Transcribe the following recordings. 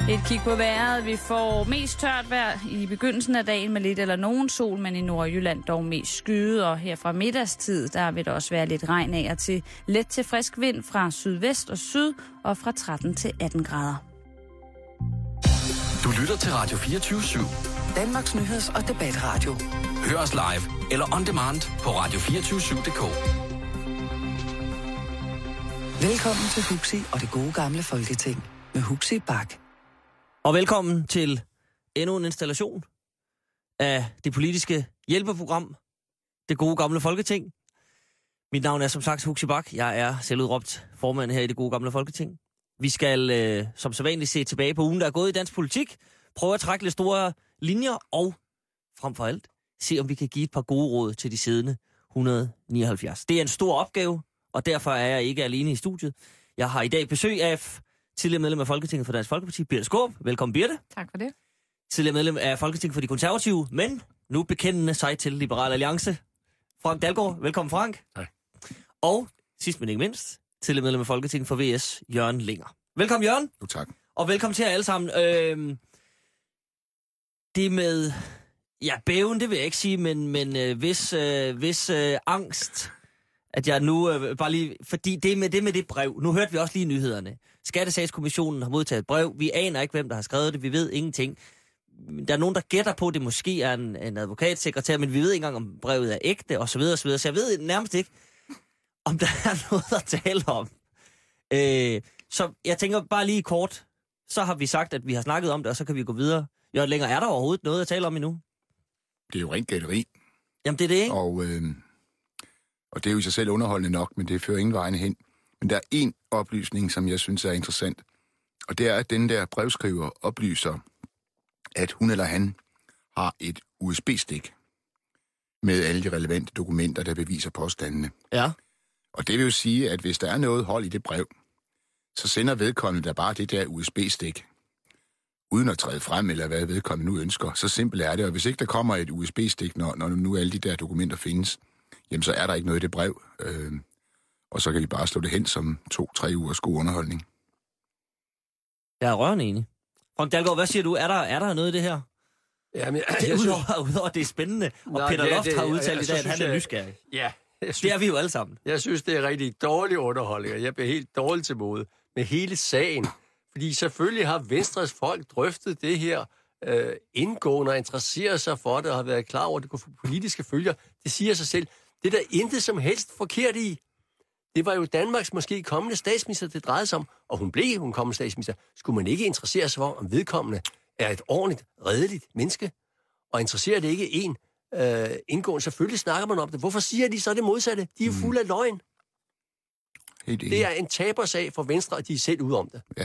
Et kig på vejret. Vi får mest tørt vejr i begyndelsen af dagen med lidt eller nogen sol, men i Nordjylland dog mest skyde, og her fra middagstid, der vil der også være lidt regn af og til let til frisk vind fra sydvest og syd, og fra 13 til 18 grader. Du lytter til Radio 24/7. Danmarks nyheds- og debatradio. Hør os live eller on demand på radio247.dk. Velkommen til Huxi og det gode gamle Folketing med Huxi Bak. Og velkommen til endnu en installation af det politiske hjælpeprogram, det gode gamle Folketing. Mit navn er som sagt Huxi Bak. Jeg er selvudråbt formand her i det gode gamle Folketing. Vi skal som sædvanligt se tilbage på ugen, der er gået i dansk politik, prøve at trække lidt store linjer og frem for alt se, om vi kan give et par gode råd til de siddende 179. Det er en stor opgave, og derfor er jeg ikke alene i studiet. Jeg har i dag besøg af tidligere medlem af Folketinget for Dansk Folkeparti, Birthe Skaarup. Velkommen, Birthe. Tak for det. Tidligere medlem af Folketinget for de Konservative, men nu bekendende sig til Liberal Alliance. Frank Dalgaard. Velkommen, Frank. Hej. Og sidst men ikke mindst, tidligere medlem af Folketinget for VS, Jørgen Linger. Velkommen, Jørgen. Jo, tak. Og velkommen til jer alle sammen. Det med, ja, bæven, det vil jeg ikke sige, men hvis angst, at jeg nu bare lige, fordi det med det brev, nu hørte vi også lige nyhederne. Skattesagskommissionen har modtaget et brev, vi aner ikke, hvem der har skrevet det, vi ved ingenting. Der er nogen, der gætter på, at det måske er en advokatsekretær, men vi ved ikke engang, om brevet er ægte, og så videre, så videre. Så jeg ved nærmest ikke, om der er noget at tale om. Så jeg tænker bare lige kort, så har vi sagt, at vi har snakket om det, og så kan vi gå videre. Jørgen Linger, er der overhovedet noget at tale om endnu? Det er jo rent gætteri. Jamen, det er det, ikke? Og det er jo i sig selv underholdende nok, men det fører ingen vegne hen. Men der er en oplysning, som jeg synes er interessant. Og det er, at den der brevskriver oplyser, at hun eller han har et USB-stik med alle de relevante dokumenter, der beviser påstandene. Ja. Og det vil jo sige, at hvis der er noget hold i det brev, så sender vedkommende der bare det der USB-stik, uden at træde frem, eller hvad vedkommende nu ønsker. Så simpelt er det, og hvis ikke der kommer et USB-stik, når nu alle de der dokumenter findes, jamen så er der ikke noget i det brev, og så kan vi bare slå det hen som 2-3 ugers god underholdning. Jeg er rørende enig. Frank Dalgaard, hvad siger du? Er der noget i det her? Jamen, Udover det er spændende, og Peter Loft har udtalt i dag, at han er nysgerrig. Ja. Det er vi jo alle sammen. Jeg synes, det er rigtig dårlig underholdning, og jeg bliver helt dårlig til mode med hele sagen. Fordi selvfølgelig har Venstres folk drøftet det her indgående og interesseret sig for det, og har været klar over, at det kunne få politiske følger. Det siger sig selv. Det er der intet som helst forkert i. Det var jo Danmarks måske kommende statsminister, det drejede sig om, og hun blev hun kommende statsminister. Skulle man ikke interessere sig for, om vedkommende er et ordentligt, redeligt menneske? Og interesserer det ikke en indgående? Selvfølgelig snakker man om det. Hvorfor siger de så det modsatte? De er jo fulde af løgn. Det er en tabersag for Venstre, og de er selv ude om det. Ja.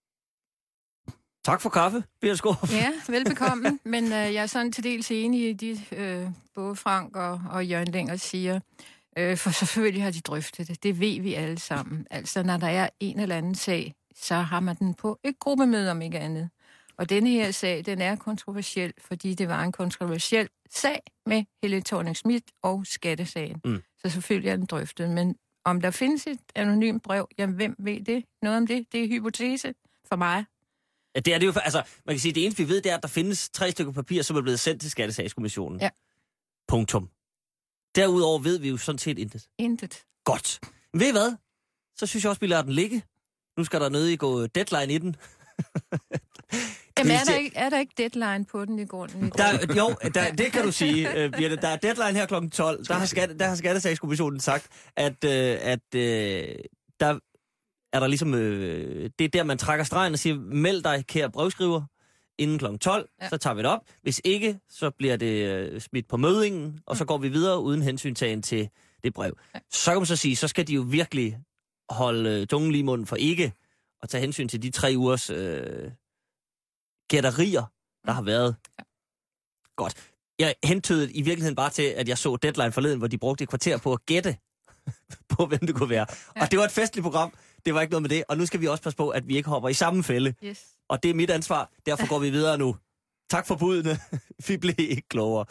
Tak for kaffe, Birthe Skaarup. Ja, velbekomme. Men jeg er sådan til dels enig i de, både Frank og Jørgen Linger siger, for selvfølgelig har de drøftet det. Det ved vi alle sammen. Altså, når der er en eller anden sag, så har man den på et gruppemøde, om ikke andet. Og denne her sag, den er kontroversiel, fordi det var en kontroversiel sag med Helle Thorning-Schmidt og skattesagen. Så selvfølgelig er den drøftet. Men om der findes et anonymt brev, jamen hvem ved det? Noget om det? Det er hypotese for mig. Ja, det er det jo, altså, man kan sige, det eneste vi ved, det er, at der findes 3 stykker papir, som er blevet sendt til Skattesagskommissionen. Ja. Punktum. Derudover ved vi jo sådan set intet. Intet. Godt. Men ved I hvad? Så synes jeg også, vi lader den ligge. Nu skal der nødig gå deadline i den. Jamen, er der ikke deadline på den i grunden? Det kan du sige, Birthe. Der er deadline her kl. 12. Der har Skattesagskommissionen sagt, at der er der ligesom... det er der, man trækker stregen og siger, meld dig, kære brevskriver, inden kl. 12, så tager vi det op. Hvis ikke, så bliver det smidt på mødingen, og så går vi videre uden hensyntagen til det brev. Så kan man så sige, så skal de jo virkelig holde tungen lige i munden for ikke at tage hensyn til de 3 ugers gætterier, der har været. Godt. Jeg hentydede i virkeligheden bare til, at jeg så Deadline forleden, hvor de brugte et kvarter på at gætte på, hvem det kunne være. Og det var et festligt program. Det var ikke noget med det. Og nu skal vi også passe på, at vi ikke hopper i samme fælde. Yes. Og det er mit ansvar. Derfor går vi videre nu. Tak for budene. Vi blev ikke klogere.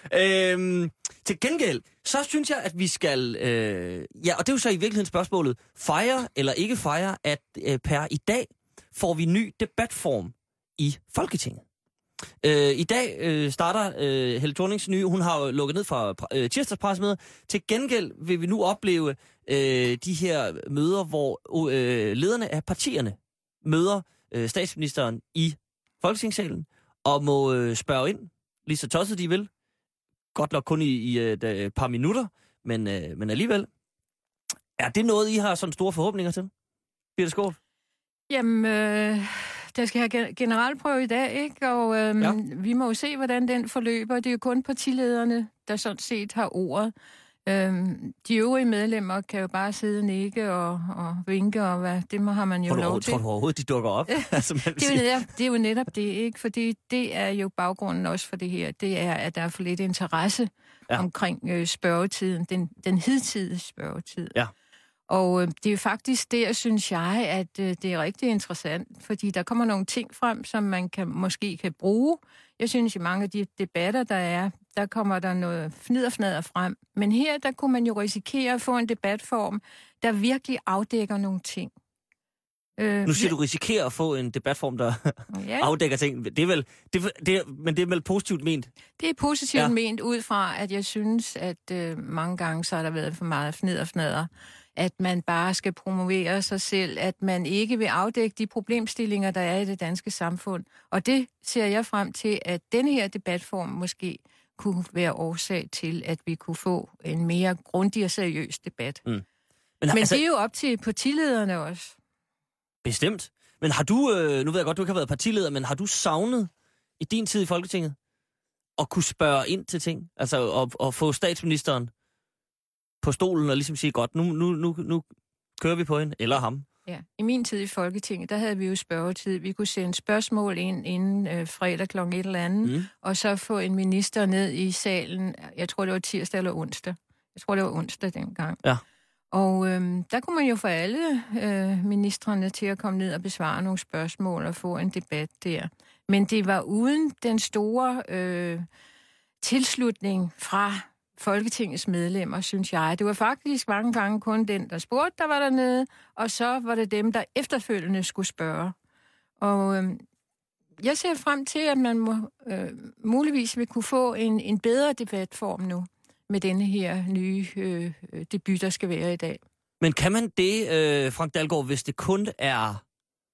Til gengæld, så synes jeg, at vi skal... og det er jo så i virkeligheden spørgsmålet. Fejre eller ikke fejre, at per i dag får vi ny debatform i Folketinget. I dag starter Helle Thornings nye, hun har jo lukket ned for tirsdagspressemøder. Til gengæld vil vi nu opleve de her møder, hvor lederne af partierne møder statsministeren i Folketingssalen og må spørge ind, lige så tosset de vil. Godt nok kun i et par minutter, men alligevel. Er det noget, I har sådan store forhåbninger til? Birthe Skaarup? Jamen, der skal have generalprøve i dag, ikke? Og vi må jo se, hvordan den forløber. Det er jo kun partilederne, der sådan set har ordet. De øvrige medlemmer kan jo bare sidde og nikke og vinke, og hvad, det har man jo lov til. Tror du overhovedet, de dukker op? Det er jo netop det, ikke? Fordi det er jo baggrunden også for det her. Det er, at der er for lidt interesse omkring spørgetiden, den hidtidige spørgetid. Ja. Og det er faktisk det, synes jeg, at det er rigtig interessant, fordi der kommer nogle ting frem, som man måske kan bruge. Jeg synes, i mange af de debatter, der kommer der noget fnidder frem. Men her, der kunne man jo risikere at få en debatform, der virkelig afdækker nogle ting. Nu siger du risikerer at få en debatform, der afdækker ting. Men det er vel positivt ment? Det er positivt ment ud fra, at jeg synes, at mange gange så har der været for meget fnidder. At man bare skal promovere sig selv, at man ikke vil afdække de problemstillinger, der er i det danske samfund. Og det ser jeg frem til, at denne her debatform måske kunne være årsag til, at vi kunne få en mere grundig og seriøs debat. Men altså, det er jo op til partilederne også. Bestemt. Men har du, nu ved jeg godt, du ikke har været partileder, men har du savnet i din tid i Folketinget at kunne spørge ind til ting? Altså at få statsministeren på stolen og ligesom sige, godt, nu kører vi på hende, eller ham. Ja, i min tid i Folketinget, der havde vi jo spørgetid. Vi kunne sende spørgsmål ind inden fredag kl. 1 eller andet, og så få en minister ned i salen, jeg tror det var tirsdag eller onsdag. Jeg tror det var onsdag dengang. Ja. Og der kunne man jo få alle ministrene til at komme ned og besvare nogle spørgsmål og få en debat der. Men det var uden den store tilslutning fra Folketingets medlemmer, synes jeg. Det var faktisk mange gange kun den, der spurgte, der var dernede, og så var det dem, der efterfølgende skulle spørge. Og jeg ser frem til, at man muligvis vil kunne få en bedre debatform nu, med denne her nye debut, der skal være i dag. Men kan man det, Frank Dalgaard, hvis det kun er...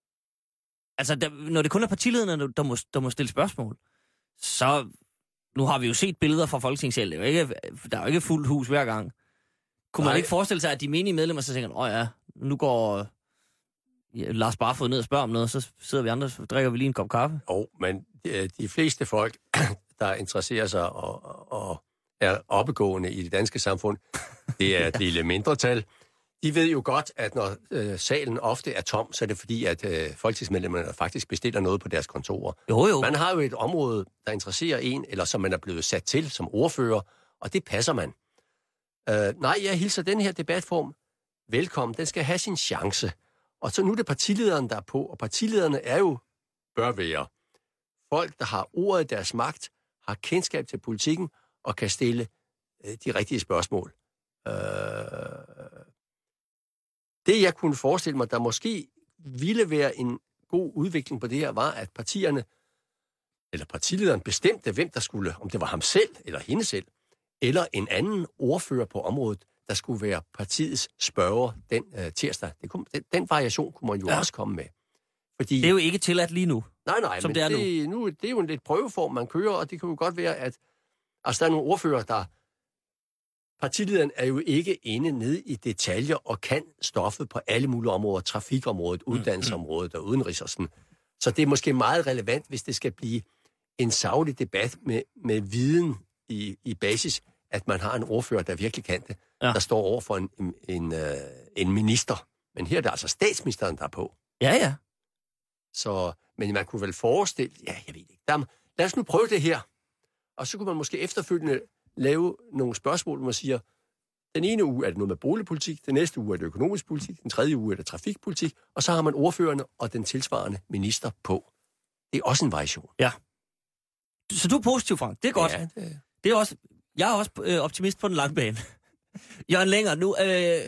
Altså, når det kun er partilederne, der må stille spørgsmål, så... Nu har vi jo set billeder fra Folketingssalen. Der er jo ikke fuldt hus hver gang. Kunne man ikke forestille sig, at de menige medlemmer så tænker, nu går Lars Barfod ned og spørger om noget, så sidder vi andre, så drikker vi lige en kop kaffe? Men de fleste folk, der interesserer sig og er oppegående i det danske samfund, det er et lille mindretal. De ved jo godt, at når salen ofte er tom, så er det fordi, at folketingsmedlemmerne faktisk bestiller noget på deres kontorer. Jo. Man har jo et område, der interesserer en, eller som man er blevet sat til som ordfører, og det passer man. Jeg hilser den her debatform velkommen. Den skal have sin chance. Og så nu er det partilederen, der er på, og partilederne bør være folk, der har ordet i deres magt, har kendskab til politikken, og kan stille de rigtige spørgsmål. Det, jeg kunne forestille mig, der måske ville være en god udvikling på det her, var, at partierne, eller partilederen bestemte, hvem der skulle, om det var ham selv, eller hende selv, eller en anden ordfører på området, der skulle være partiets spørger den tirsdag. Den variation kunne man jo også komme med. Fordi, det er jo ikke tilladt lige nu. Nej, men det er jo en lidt prøveform, man kører, og det kan jo godt være, at der er nogle ordfører, der... Partilederen er jo ikke inde nede i detaljer og kan stoffet på alle mulige områder, trafikområdet, uddannelsesområdet og udenrigs og sådan. Så det er måske meget relevant, hvis det skal blive en saglig debat med viden i basis, at man har en ordfører, der virkelig kan det, der står over for en minister. Men her er det altså statsministeren, der er på. Ja. Så, men man kunne vel forestille... Ja, jeg ved ikke. Lad os nu prøve det her. Og så kunne man måske efterfølgende lave nogle spørgsmål, hvor man siger, den ene uge er det noget med boligpolitik, den næste uge er det økonomisk politik, den tredje uge er det trafikpolitik, og så har man ordførerne og den tilsvarende minister på. Det er også en variation. Ja. Så du er positiv, Frank. Det er godt. Ja, det er også, jeg er også optimist på den lange bane. Jørgen Lenger, nu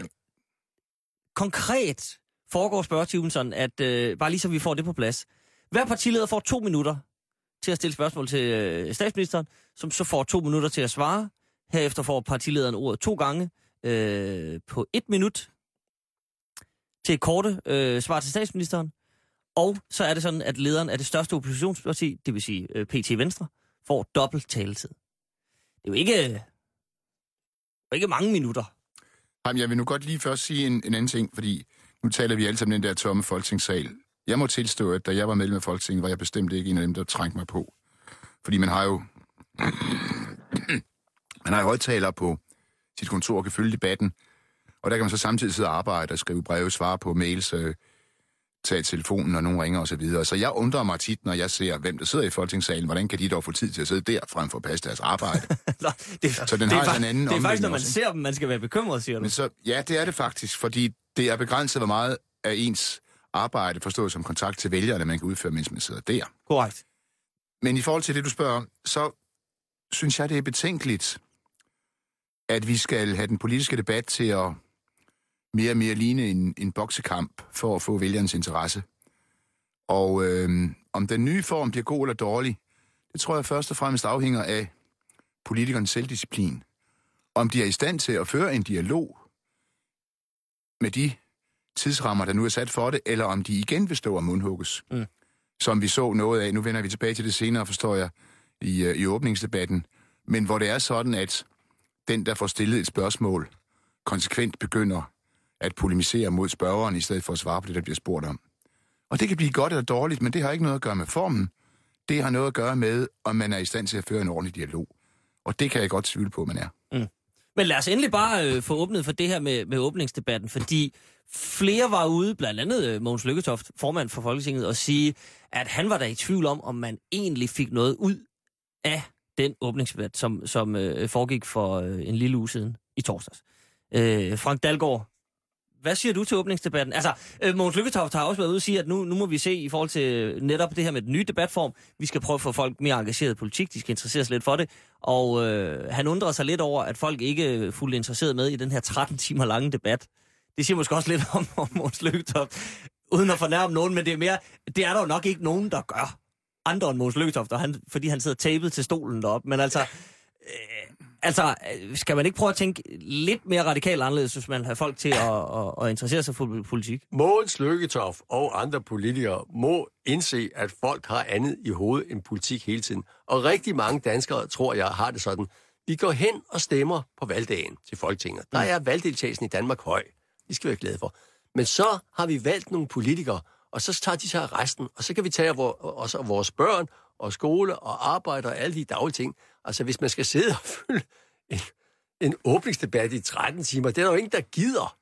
konkret foregår spørgetimen sådan, at bare lige så vi får det på plads. Hver partileder får 2 minutter til at stille spørgsmål til statsministeren, som så får 2 minutter til at svare. Herefter får partilederen ordet 2 gange på 1 minut til korte svar til statsministeren. Og så er det sådan, at lederen af det største oppositionsparti, det vil sige PT Venstre, får dobbelt taletid. Det er jo ikke mange minutter. Jamen, jeg vil nu godt lige først sige en anden ting, fordi nu taler vi alle sammen den der tomme folketingssal. Jeg må tilstå, at da jeg var medlem af Folketinget, var jeg bestemt ikke en af dem, der trængte mig på. Fordi man har jo højtaler på sit kontor og kan følge debatten, og der kan man så samtidig sidde og arbejde og skrive breve, svare på mails, tage telefonen, når nogen ringer osv. Så jeg undrer mig tit, når jeg ser, hvem der sidder i Folketingssalen, hvordan kan de dog få tid til at sidde der, frem for at passe deres arbejde. Så den har en anden. Det er faktisk, når man ser dem, man skal være bekymret, siger du. Men så, ja, det er det faktisk, fordi det er begrænset, hvor meget af ens arbejde forstået som kontakt til vælgerne, man kan udføre, mens man sidder der. Korrekt. Men i forhold til det, du spørger om, så synes jeg, det er betænkeligt, at vi skal have den politiske debat til at mere og mere ligne en boksekamp for at få vælgernes interesse. Og om den nye form bliver god eller dårlig, det tror jeg først og fremmest afhænger af politikernes selvdisciplin. Om de er i stand til at føre en dialog med de tidsrammer, der nu er sat for det, eller om de igen vil stå og mundhugges. Som vi så noget af. Nu vender vi tilbage til det senere, forstår jeg, i åbningsdebatten. Men hvor det er sådan, at den, der får stillet et spørgsmål, konsekvent begynder at polemisere mod spørgeren, i stedet for at svare på det, der bliver spurgt om. Og det kan blive godt eller dårligt, men det har ikke noget at gøre med formen. Det har noget at gøre med, om man er i stand til at føre en ordentlig dialog. Og det kan jeg godt tvivle på, man er. Men lad os endelig bare få åbnet for det her med åbningsdebatten, fordi flere var ude, blandt andet Mogens Lykketoft, formand for Folketinget, og sige, at han var der i tvivl om man egentlig fik noget ud af den åbningsdebat, som foregik for en lille uge siden i torsdags. Frank Dalgaard, hvad siger du til åbningsdebatten? Altså, Mogens Lykketoft har også været ude og sige, at nu må vi se i forhold til netop det her med den nye debatform. Vi skal prøve at få folk mere engageret i politik. De skal interessere sig lidt for det. Og han undrer sig lidt over, at folk ikke er fuldt interesseret med i den her 13 timer lange debat. Det siger måske også lidt om Mogens Lykketoft, uden at fornærme nogen, men det er der jo nok ikke nogen, der gør. Andre end Mogens Lykketoft, fordi han sidder tapet til stolen deroppe. Men altså, skal man ikke prøve at tænke lidt mere radikalt anderledes, hvis man har folk til at interessere sig for politik? Mogens Lykketoft og andre politikere må indse, at folk har andet i hovedet end politik hele tiden. Og rigtig mange danskere, tror jeg, har det sådan. Vi går hen og stemmer på valgdagen til Folketinget. Der er valgdeltagelsen i Danmark høj. Det skal vi være glade for. Men så har vi valgt nogle politikere, og så tager de sig resten, og så kan vi tage vores børn og skole og arbejde og alle de daglige ting. Altså, hvis man skal sidde og følge en åbningsdebat i 13 timer, det er der jo ingen, der gider.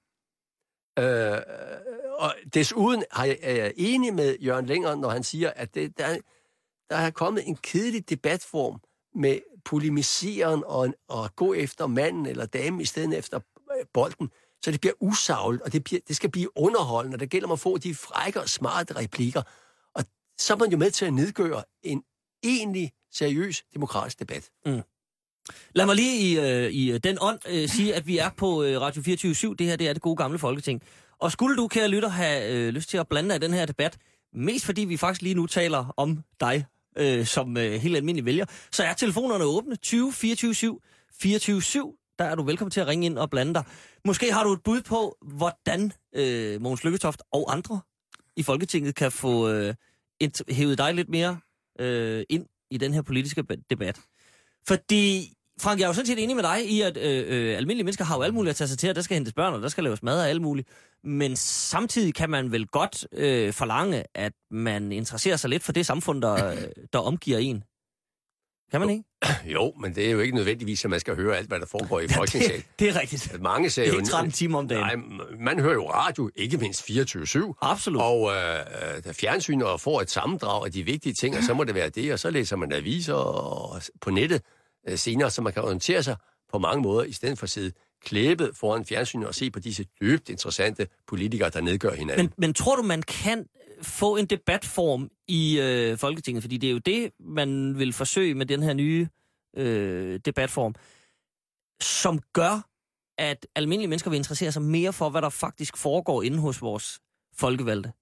Og desuden er jeg enig med Jørgen Lenger, når han siger, at der er kommet en kedelig debatform med polemiseren og gå efter manden eller damen i stedet efter bolden, så det bliver usagligt, og det skal blive underholdende, og det gælder om at få de frække og smarte replikker. Og så er man jo med til at nedgøre en egentlig seriøs demokratisk debat. Lad mig lige i den ånd sige, at vi er på Radio 24/7. Det her, det er det gode gamle Folketing. Og skulle du, kære lytter, have lyst til at blande dig i den her debat, mest fordi vi faktisk lige nu taler om dig som helt almindelig vælger, så er telefonerne åbne 20 24/7 24/7. Der er du velkommen til at ringe ind og blande dig. Måske har du et bud på, hvordan Mogens Lykketoft og andre i Folketinget kan få hævet dig lidt mere ind i den her politiske debat. Fordi, Frank, jeg er jo sådan set enig med dig i, at almindelige mennesker har jo alt muligt at tage sig til, og der skal hentes børn, og der skal laves mad og alt muligt. Men samtidig kan man vel godt forlange, at man interesserer sig lidt for det samfund, der omgiver en. Kan man ikke? Jo, men det er jo ikke nødvendigvis, at man skal høre alt, hvad der foregår i Folketingssalen. Det er rigtigt. Mange ser det er jo ikke 13 timer om dagen. Nej, man hører jo radio, ikke mindst 24/7. Absolut. Og der fjernsyn og får et sammendrag af de vigtige ting, og så må det være det, og så læser man aviser og på nettet senere, så man kan orientere sig på mange måder, i stedet for at sidde klæbet foran fjernsynet og se på disse dybt interessante politikere, der nedgør hinanden. Men tror du, man kan få en debatform i Folketinget? Fordi det er jo det, man vil forsøge med den her nye debatform, som gør, at almindelige mennesker vil interessere sig mere for, hvad der faktisk foregår inde hos vores folkevalgte.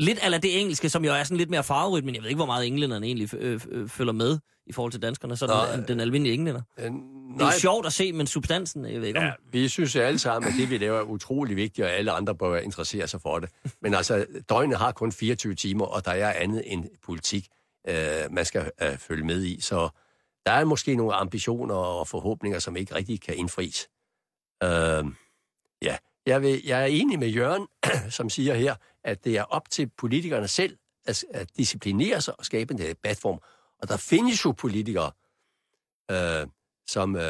lidt ala det engelske, som jo er sådan lidt mere farverigt, men jeg ved ikke, hvor meget englænderne egentlig følger med i forhold til danskerne, så den almindelige englænder. Det er sjovt at se, men substansen, jeg ved ikke om... Ja, vi synes alle sammen, at det vi laver er utrolig vigtigt, og alle andre bør interessere sig for det. Men altså, døgnet har kun 24 timer, og der er andet end politik, man skal følge med i. Så der er måske nogle ambitioner og forhåbninger, som ikke rigtig kan indfries. Ja, jeg er enig med Jørgen, som siger her, at det er op til politikerne selv at disciplinere sig og skabe en debatform. Og der findes jo politikere, som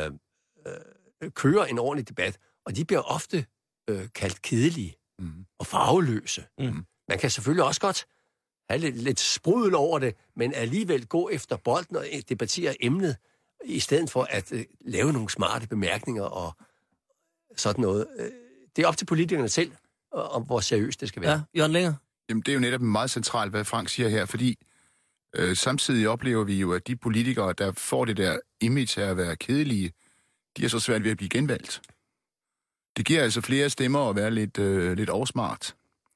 kører en ordentlig debat, og de bliver ofte kaldt kedelige og farveløse. Man kan selvfølgelig også godt have lidt sprudel over det, men alligevel gå efter bolden og debattere emnet, i stedet for at lave nogle smarte bemærkninger og sådan noget. Det er op til politikerne selv, om hvor seriøst det skal være. Ja, Jørgen Linger? Jamen, det er jo netop meget centralt, hvad Frank siger her, fordi samtidig oplever vi jo, at de politikere, der får det der image af at være kedelige, de er så svært ved at blive genvalgt. Det giver altså flere stemmer at være lidt oversmart.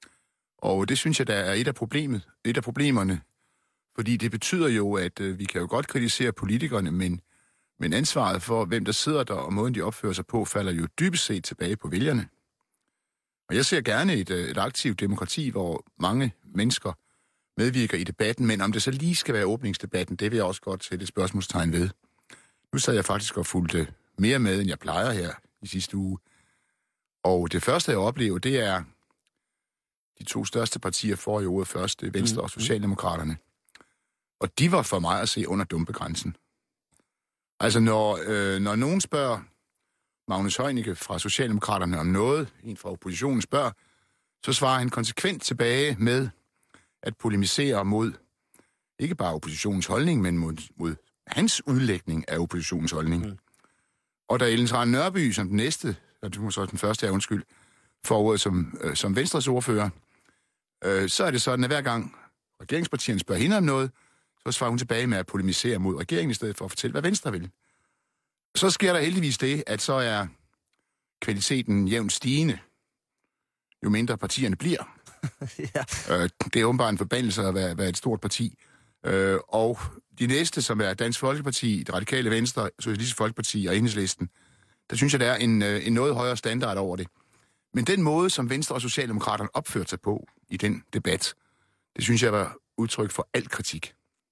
Og det synes jeg, der er et af problemerne. Fordi det betyder jo, at vi kan jo godt kritisere politikerne, men ansvaret for, hvem der sidder der og måden, de opfører sig på, falder jo dybest set tilbage på vælgerne. Og jeg ser gerne et aktivt demokrati, hvor mange mennesker medvirker i debatten, men om det så lige skal være åbningsdebatten, det vil jeg også godt sætte et spørgsmålstegn ved. Nu sad jeg faktisk og fulgte mere med, end jeg plejer her i sidste uge. Og det første, jeg oplever, det er de to største partier for i ordet først, det er Venstre og Socialdemokraterne. Og de var for mig at se under dumpegrænsen. Altså, når nogen spørger Magnus Heunicke fra Socialdemokraterne om noget, en fra oppositionen spørger, så svarer han konsekvent tilbage med at polemisere mod ikke bare oppositionens holdning, men mod hans udlægning af oppositionens holdning. Og da Ellen Trane Nørby som den næste, og det var så den første, får ordet som Venstres ordfører, så er det sådan, at hver gang regeringspartierne spørger hende om noget, så svarer hun tilbage med at polemisere mod regeringen, i stedet for at fortælle, hvad Venstre vil. Så sker der heldigvis det, at så er kvaliteten jævnt stigende, jo mindre partierne bliver. Ja. Det er åbenbart en forbandelse at være et stort parti. Og de næste, som er Dansk Folkeparti, Det Radikale Venstre, Socialistisk Folkeparti og Enhedslisten, der synes jeg, der er en noget højere standard over det. Men den måde, som Venstre og Socialdemokraterne opførte sig på i den debat, det synes jeg var udtryk for al kritik.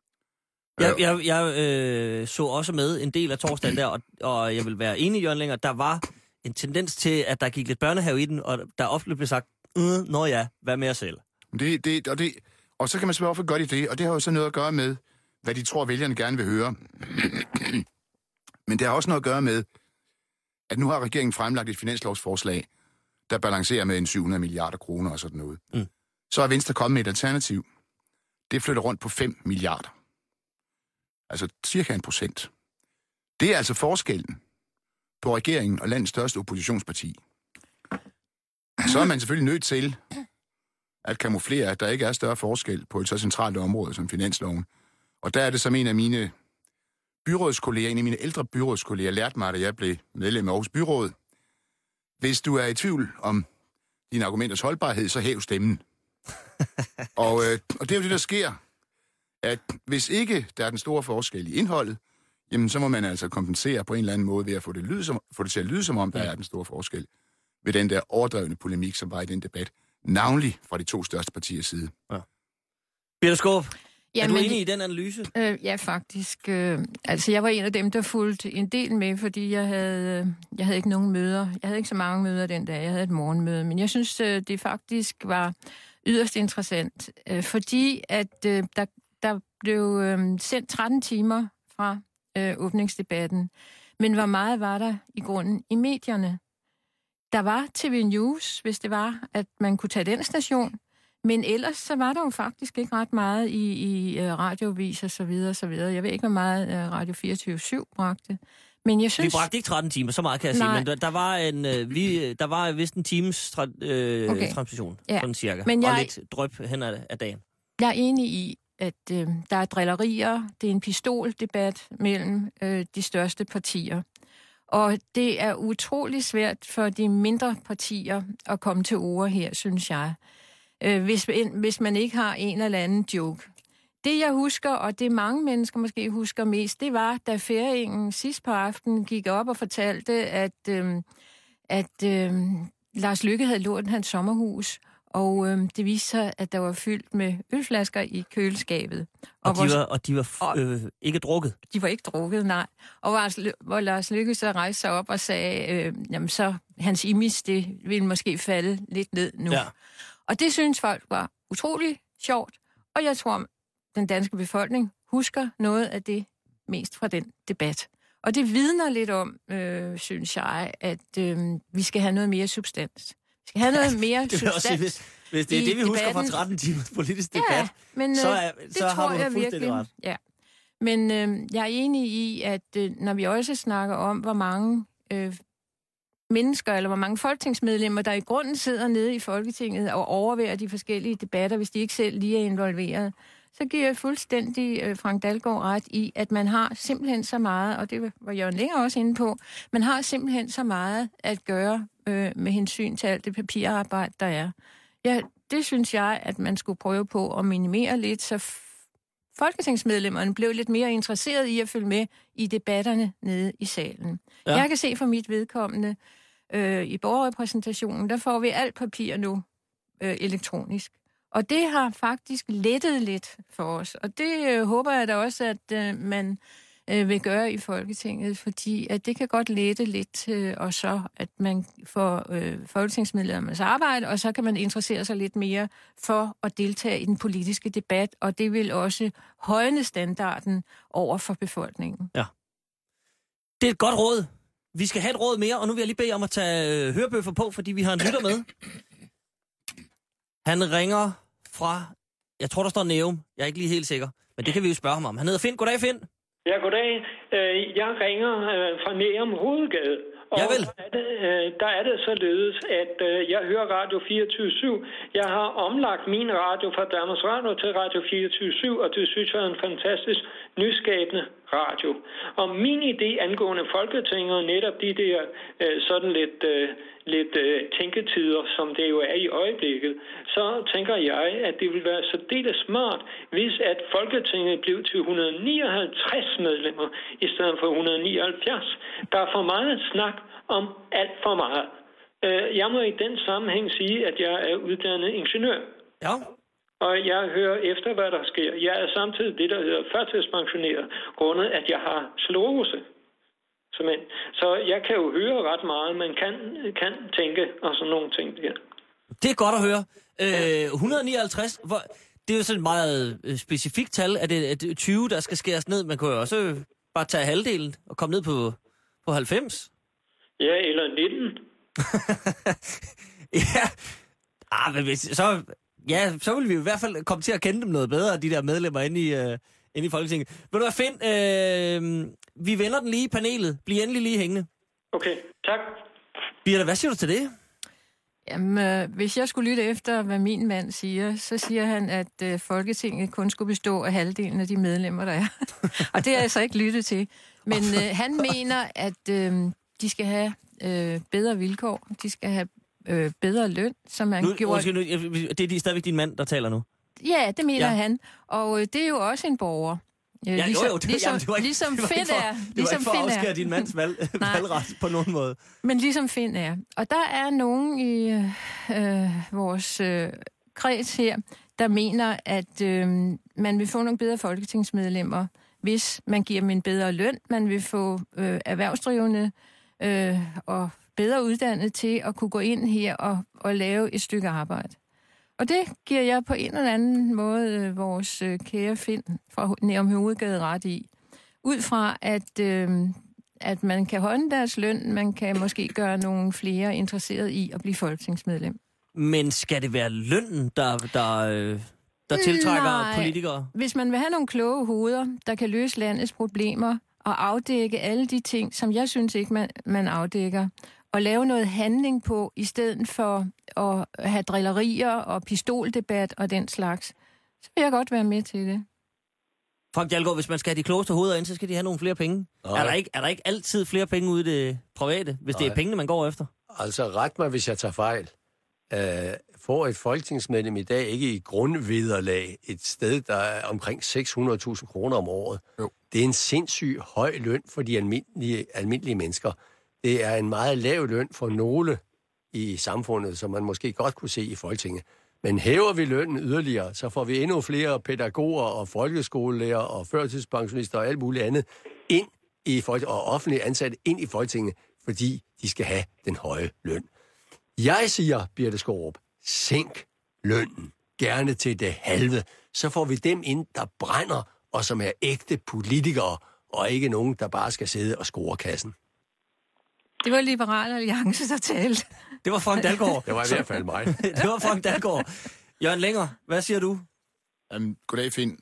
Jeg så også med en del af torsdagen der, og jeg vil være enig, Jørgen Linger, der var en tendens til, at der gik lidt børnehave i den, og der ofte blev sagt, nå ja, hvad med jer selv? Og så kan man spørge, hvorfor gør de det? Og det har jo så noget at gøre med, hvad de tror, vælgerne gerne vil høre. Men det har også noget at gøre med, at nu har regeringen fremlagt et finanslovsforslag, der balancerer med en 700 milliarder kroner og sådan noget. Så er Venstre kommet med et alternativ. Det flytter rundt på 5 milliarder. Altså cirka 1%. Det er altså forskellen på regeringen og landets største oppositionsparti. Så er man selvfølgelig nødt til at kamuflere, at der ikke er større forskel på et så centralt område som finansloven. Og der er det, som en af mine ældre byrådskolleger lærte mig, da jeg blev medlem af Aarhus Byråd. Hvis du er i tvivl om dine argumenters holdbarhed, så hæv stemmen. og det er jo det, der sker. At hvis ikke der er den store forskel i indholdet, jamen så må man altså kompensere på en eller anden måde ved at få det til at lyde som om, der er den store forskel ved den der overdrevne polemik, som var i den debat. Navnlig fra de to største partiers side. Ja. Birthe Skaarup, er du enig i den analyse? Ja, faktisk. Altså, jeg var en af dem, der fulgte en del med, fordi jeg havde ikke nogen møder. Jeg havde ikke så mange møder den dag. Jeg havde et morgenmøde. Men jeg synes, det faktisk var yderst interessant, fordi at der blev sendt 13 timer fra åbningsdebatten. Men hvor meget var der i grunden i medierne? Der var TV News, hvis det var, at man kunne tage den station. Men ellers så var der jo faktisk ikke ret meget i radiovis og så videre, så videre. Jeg ved ikke, hvor meget Radio 24/7 bragte. Men jeg synes... Vi bragte ikke 13 timer, så meget kan jeg sige, men der var vist en times transmission, sådan cirka, og lidt dryp hen af dagen. Jeg er enig i, at der er drillerier, det er en pistoldebat mellem de største partier. Og det er utrolig svært for de mindre partier at komme til ord her, synes jeg. hvis man ikke har en eller anden joke. Det, jeg husker, og det mange mennesker måske husker mest, det var, da færingen sidst på aftenen gik op og fortalte, at Lars Løkke havde lånt hans sommerhus, og det viste sig, at der var fyldt med ølflasker i køleskabet. Og de var ikke drukket? De var ikke drukket, nej. Og hvor Lars Løkke så rejste sig op og sagde, jamen så hans image, det ville måske falde lidt ned nu. Ja. Og det synes folk var utrolig sjovt, og jeg tror, den danske befolkning husker noget af det mest fra den debat. Og det vidner lidt om, synes jeg, at vi skal have noget mere substans. Vi skal have noget mere substans. Hvis det er det, vi husker fra 13 timers politisk debat, men, så har du fuldstændig ret. Ja. Men jeg er enig i, at når vi også snakker om, hvor mange mennesker, eller hvor mange folketingsmedlemmer, der i grunden sidder nede i Folketinget og overværer de forskellige debatter, hvis de ikke selv lige er involveret, så giver jeg fuldstændig Frank Dalgaard ret i, at man har simpelthen så meget, og det var Jørgen Lenger også inde på, man har simpelthen så meget at gøre med hensyn til alt det papirarbejde, der er. Ja, det synes jeg, at man skulle prøve på at minimere lidt, så folketingsmedlemmerne blev lidt mere interesseret i at følge med i debatterne nede i salen. Ja. Jeg kan se for mit vedkommende, i borgerrepræsentationen, der får vi alt papir nu elektronisk. Og det har faktisk lettet lidt for os. Og det håber jeg da også, at man vil gøre i Folketinget, fordi at det kan godt lette lidt, og så at man får folketingsmedlemmernes arbejde, og så kan man interessere sig lidt mere for at deltage i den politiske debat, og det vil også højne standarden over for befolkningen. Ja. Det er et godt råd. Vi skal have et råd mere, og nu vil jeg lige bede om at tage hørebøffer på, fordi vi har en lytter med. Han ringer fra, jeg tror, der står Næum. Jeg er ikke lige helt sikker, men det kan vi jo spørge ham om. Han hedder Finn. Goddag, Finn. Ja, goddag. Jeg ringer fra Nærum Hovedgade. Og der er det således, at jeg hører Radio 24/7. Jeg har omlagt min radio fra Danmarks Radio til Radio 24/7, og det synes jeg er en fantastisk nyskabende radio. Og min idé angående Folketinget og netop de der sådan lidt tænketider, som det jo er i øjeblikket, så tænker jeg, at det vil være særdeles smart, hvis at Folketinget blev til 159 medlemmer i stedet for 179. Der er for meget snak om alt for meget. Jeg må i den sammenhæng sige, at jeg er uddannet ingeniør. Ja. Og jeg hører efter, hvad der sker. Jeg er samtidig det, der hedder førtidspensioneret, grundet at jeg har sklerose. Så jeg kan jo høre ret meget, man kan tænke og sådan nogle ting der. Det er godt at høre. 159, det er jo sådan et meget specifikt tal. Er det 20, der skal skæres ned? Man kan jo også bare tage halvdelen og komme ned på 90. Ja, eller 19. Ja. Men så vil vi i hvert fald komme til at kende dem noget bedre, de der medlemmer inde i Folketinget. Vil du have Finn? Vi vender den lige i panelet. Bliv endelig lige hængende. Okay, tak. Birte, hvad siger du til det? Jamen, hvis jeg skulle lytte efter, hvad min mand siger, så siger han, at Folketinget kun skulle bestå af halvdelen af de medlemmer, der er. Og det har jeg så ikke lyttet til. Men han mener, at de skal have bedre vilkår. De skal have bedre løn, som han gjorde. Det er stadigvæk din mand, der taler nu? Ja, det mener han. Og det er jo også en borger. Ligesom Finn er. Det var ikke for at afskære din mands valgret på nogen måde. Men ligesom Finn er. Og der er nogen i vores kreds her, der mener, at man vil få nogle bedre folketingsmedlemmer, hvis man giver dem en bedre løn. Man vil få erhvervsdrivende og bedre uddannet til at kunne gå ind her og lave et stykke arbejde. Og det giver jeg på en eller anden måde vores kære Finn fra Nærum Hovedgade ret i. Ud fra, at man kan holde deres løn, man kan måske gøre nogle flere interesseret i at blive folketingsmedlem. Men skal det være lønnen, der tiltrækker politikere? Hvis man vil have nogle kloge hoveder, der kan løse landets problemer og afdække alle de ting, som jeg synes ikke, man afdækker, og lave noget handling på, i stedet for at have drillerier og pistoldebat og den slags, så vil jeg godt være med til det. Frank Dalgaard, hvis man skal have de klogeste hoveder ind, så skal de have nogle flere penge. Er der ikke altid flere penge ude i det private, hvis det er pengene, man går efter? Altså, ret mig, hvis jeg tager fejl. får et folketingsmedlem i dag ikke i grundvederlag et sted, der er omkring 600.000 kroner om året. Jo. Det er en sindssygt høj løn for de almindelige mennesker. Det er en meget lav løn for nogle i samfundet, som man måske godt kunne se i Folketinget. Men hæver vi lønnen yderligere, så får vi endnu flere pædagoger og folkeskolelærer og førtidspensionister og alt muligt andet ind i Folketinget, og offentlige ansatte ind i Folketinget, fordi de skal have den høje løn. Jeg siger, Birthe Skaarup, sænk lønnen. Gerne til det halve. Så får vi dem ind, der brænder, og som er ægte politikere, og ikke nogen, der bare skal sidde og score kassen. Det var Liberal Alliance, der talte. Det var Frank Dalgaard. Det var i hvert fald mig. Det var Frank Dalgaard. Jørgen Lenger, hvad siger du? Goddag, Finn.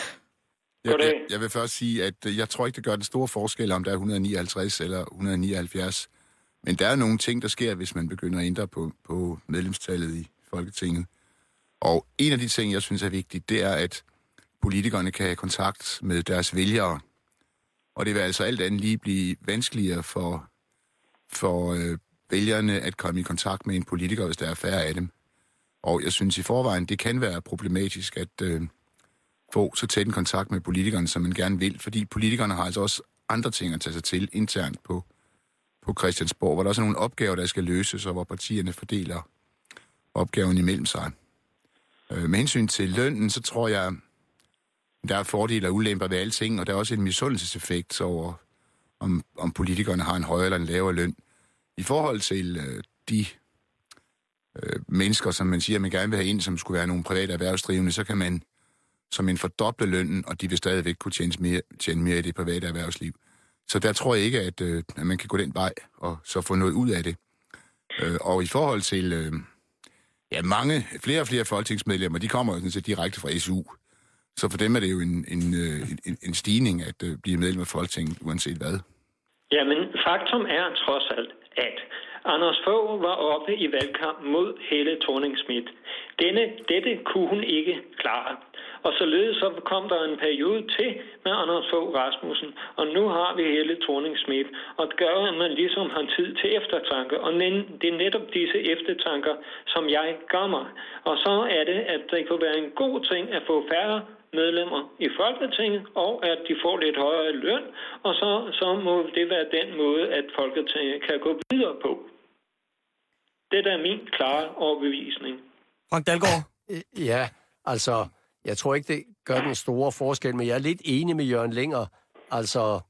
Jeg vil først sige, at jeg tror ikke, det gør den store forskel, om der er 159 eller 179. Men der er nogle ting, der sker, hvis man begynder at ændre på medlemstallet i Folketinget. Og en af de ting, jeg synes er vigtigt, det er, at politikerne kan have kontakt med deres vælgere. Og det vil altså alt andet lige blive vanskeligere for vælgerne at komme i kontakt med en politiker, hvis der er færre af dem. Og jeg synes i forvejen, det kan være problematisk at få så tæt en kontakt med politikerne, som man gerne vil, fordi politikerne har altså også andre ting at tage sig til internt på Christiansborg, hvor der også er nogle opgaver, der skal løses, og hvor partierne fordeler opgaven imellem sig. Med hensyn til lønnen, så tror jeg, der er fordele og ulemper ved alle ting, og der er også en misundelseseffekt over, om politikerne har en højere eller en lavere løn. I forhold til de mennesker, som man siger, man gerne vil have ind, som skulle være nogle private erhvervsdrivende, så kan man som en fordoble lønnen, og de vil stadigvæk kunne tjene mere i det private erhvervsliv. Så der tror jeg ikke, at man kan gå den vej og så få noget ud af det. Og i forhold til flere og flere folketingsmedlemmer, de kommer jo sådan set direkte fra SU. Så for dem er det jo en stigning at blive medlem af Folketinget, uanset hvad. Jamen, faktum er trods alt, at Anders Fogh var oppe i valgkamp mod Helle Thorning-Schmidt. Dette kunne hun ikke klare. Og således så kom der en periode til med Anders Fogh Rasmussen, og nu har vi Helle Thorning-Schmidt, og det gør, at man ligesom har tid til eftertanke, og det er netop disse eftertanker, som jeg gør mig. Og så er det, at det kunne være en god ting at få færre medlemmer i Folketinget, og at de får lidt højere løn, og så må det være den måde, at Folketinget kan gå videre på. Det er min klare overbevisning. Frank Dalgaard? Ja, altså, jeg tror ikke, det gør den store forskel, men jeg er lidt enig med Jørgen Lenger. Altså,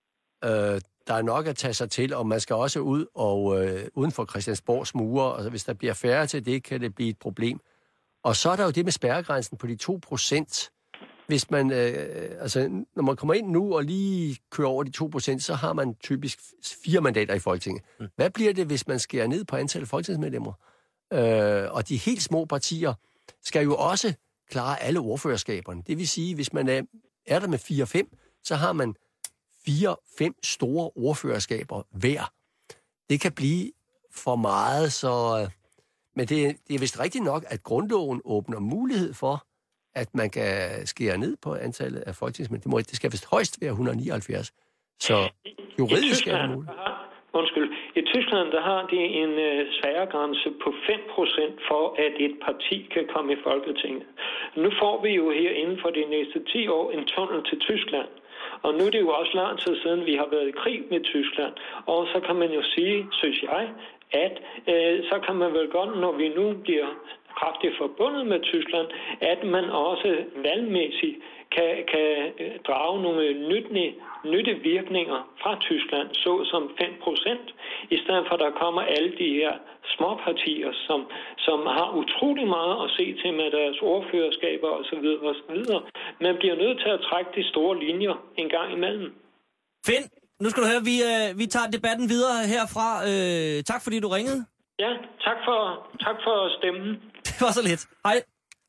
der er nok at tage sig til, og man skal også ud og uden for Christiansborgs mure. Altså, hvis der bliver færre til det, kan det blive et problem. Og så er der jo det med spærregrænsen på de 2%. Hvis man, når man kommer ind nu og lige kører over de 2%, så har man typisk 4 mandater i Folketinget. Hvad bliver det, hvis man skærer ned på antallet af folketingsmedlemmer? Og de helt små partier skal jo også klare alle ordførerskaberne. Det vil sige, hvis man er der med 4-5, så har man 4-5 store ordførerskaber hver. Det kan blive for meget, så... Men det er vist rigtigt nok, at grundloven åbner mulighed for, at man kan skære ned på antallet af folketingsmedlemmer. Det skal vist højst være 179. Så juridisk er det muligt. I Tyskland, der har de en spærregrænse på 5% for, at et parti kan komme i Folketinget. Nu får vi jo her inden for de næste 10 år en tunnel til Tyskland. Og nu er det jo også lang tid siden, vi har været i krig med Tyskland. Og så kan man jo sige, synes jeg, at så kan man vel godt, når vi nu bliver kraftigt forbundet med Tyskland, at man også valgmæssigt kan drage nogle nyttevirkninger fra Tyskland, såsom 5%, i stedet for at der kommer alle de her småpartier, som har utrolig meget at se til med deres ordførerskaber osv. Man bliver nødt til at trække de store linjer en gang imellem. Finn, nu skal du høre, vi tager debatten videre herfra. Tak fordi du ringede. Ja, tak for stemmen. Det var så lidt. Hej.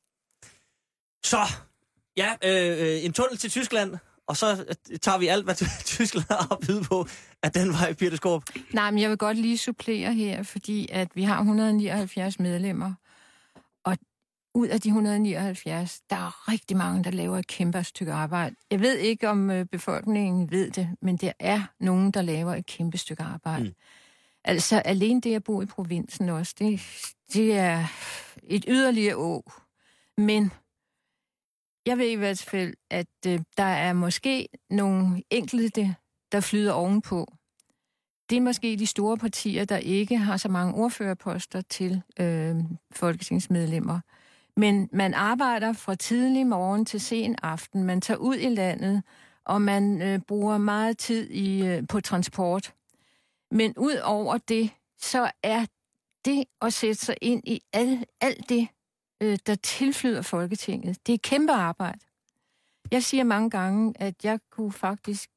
Så, ja, en tunnel til Tyskland, og så tager vi alt, hvad Tyskland har at byde på, at den vej, Birthe Skaarup. Nej, men jeg vil godt lige supplere her, fordi at vi har 179 medlemmer, og ud af de 179, der er rigtig mange, der laver et kæmpe stykke arbejde. Jeg ved ikke, om befolkningen ved det, men der er nogen, der laver et kæmpe stykke arbejde. Altså, alene det at bo i provinsen også, det er et yderligere å. Men jeg ved i hvert fald, at der er måske nogle enkelte, der flyder ovenpå. Det er måske de store partier, der ikke har så mange ordførerposter til folketingsmedlemmer. Men man arbejder fra tidlig morgen til sen aften. Man tager ud i landet, og man bruger meget tid på transport. Men ud over det, så er det at sætte sig ind i alt det, der tilflyder Folketinget, det er kæmpe arbejde. Jeg siger mange gange, at jeg kunne faktisk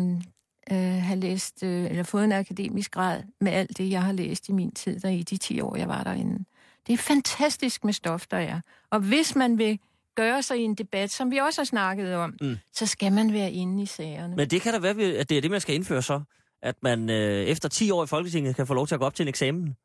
have læst, eller fået en akademisk grad med alt det, jeg har læst i min tid, der i de 10 år, jeg var derinde. Det er fantastisk med stof, der er. Og hvis man vil gøre sig i en debat, som vi også har snakket om, så skal man være inde i sagerne. Men det kan da være, at det er det, man skal indføre så, at man efter 10 år i Folketinget kan få lov til at gå op til en eksamen.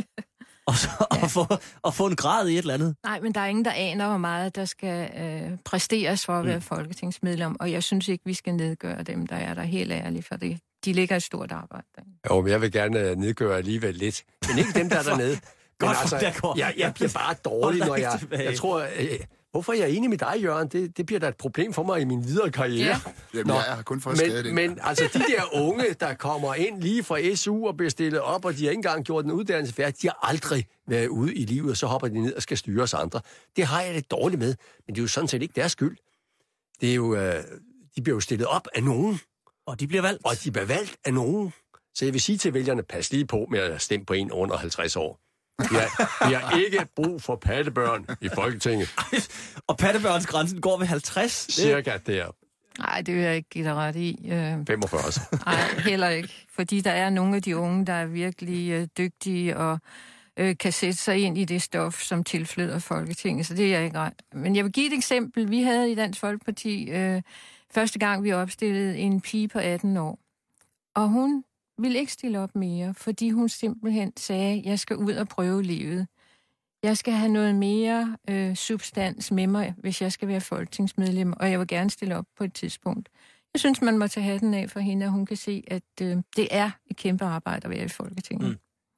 Og så og få en grad i et eller andet. Nej, men der er ingen, der aner, hvor meget der skal præsteres for at være folketingsmedlem, og jeg synes ikke, vi skal nedgøre dem, der er der, helt ærligt, for det. De ligger et stort arbejde. Jo, men jeg vil gerne nedgøre alligevel lidt. Men ikke dem, der er dernede. Godt, altså, jeg bliver bare dårlig, når jeg tror... Hvorfor er jeg enig med dig, Jørgen? Det bliver da et problem for mig i min videre karriere. Ja. Jamen, jeg har kun fået skade det. Men altså, de der unge, der kommer ind lige fra SU og bliver stillet op, og de har ikke engang gjort en uddannelse færdig, de har aldrig været ude i livet, og så hopper de ned og skal styre os andre. Det har jeg lidt dårligt med, men det er jo sådan set ikke deres skyld. Det er jo, de bliver jo stillet op af nogen. Og de bliver valgt. Og de bliver valgt af nogen. Så jeg vil sige til vælgerne, pas lige på med at stemme på en under 50 år. Vi har ikke brug for pattebørn i Folketinget. Og pattebørnsgrænsen går ved 50? Cirka der. Nej, det vil jeg ikke give dig ret i. 45. Nej, heller ikke. Fordi der er nogle af de unge, der er virkelig dygtige og kan sætte sig ind i det stof, som tilflyder Folketinget. Så det er jeg ikke ret. Men jeg vil give et eksempel. Vi havde i Dansk Folkeparti første gang, vi opstillede en pige på 18 år. Og hun ville ikke stille op mere, fordi hun simpelthen sagde, jeg skal ud og prøve livet. Jeg skal have noget mere substans med mig, hvis jeg skal være folketingsmedlem, og jeg vil gerne stille op på et tidspunkt. Jeg synes, man må tage hatten af for hende, og hun kan se, at det er et kæmpe arbejde at være i Folketinget.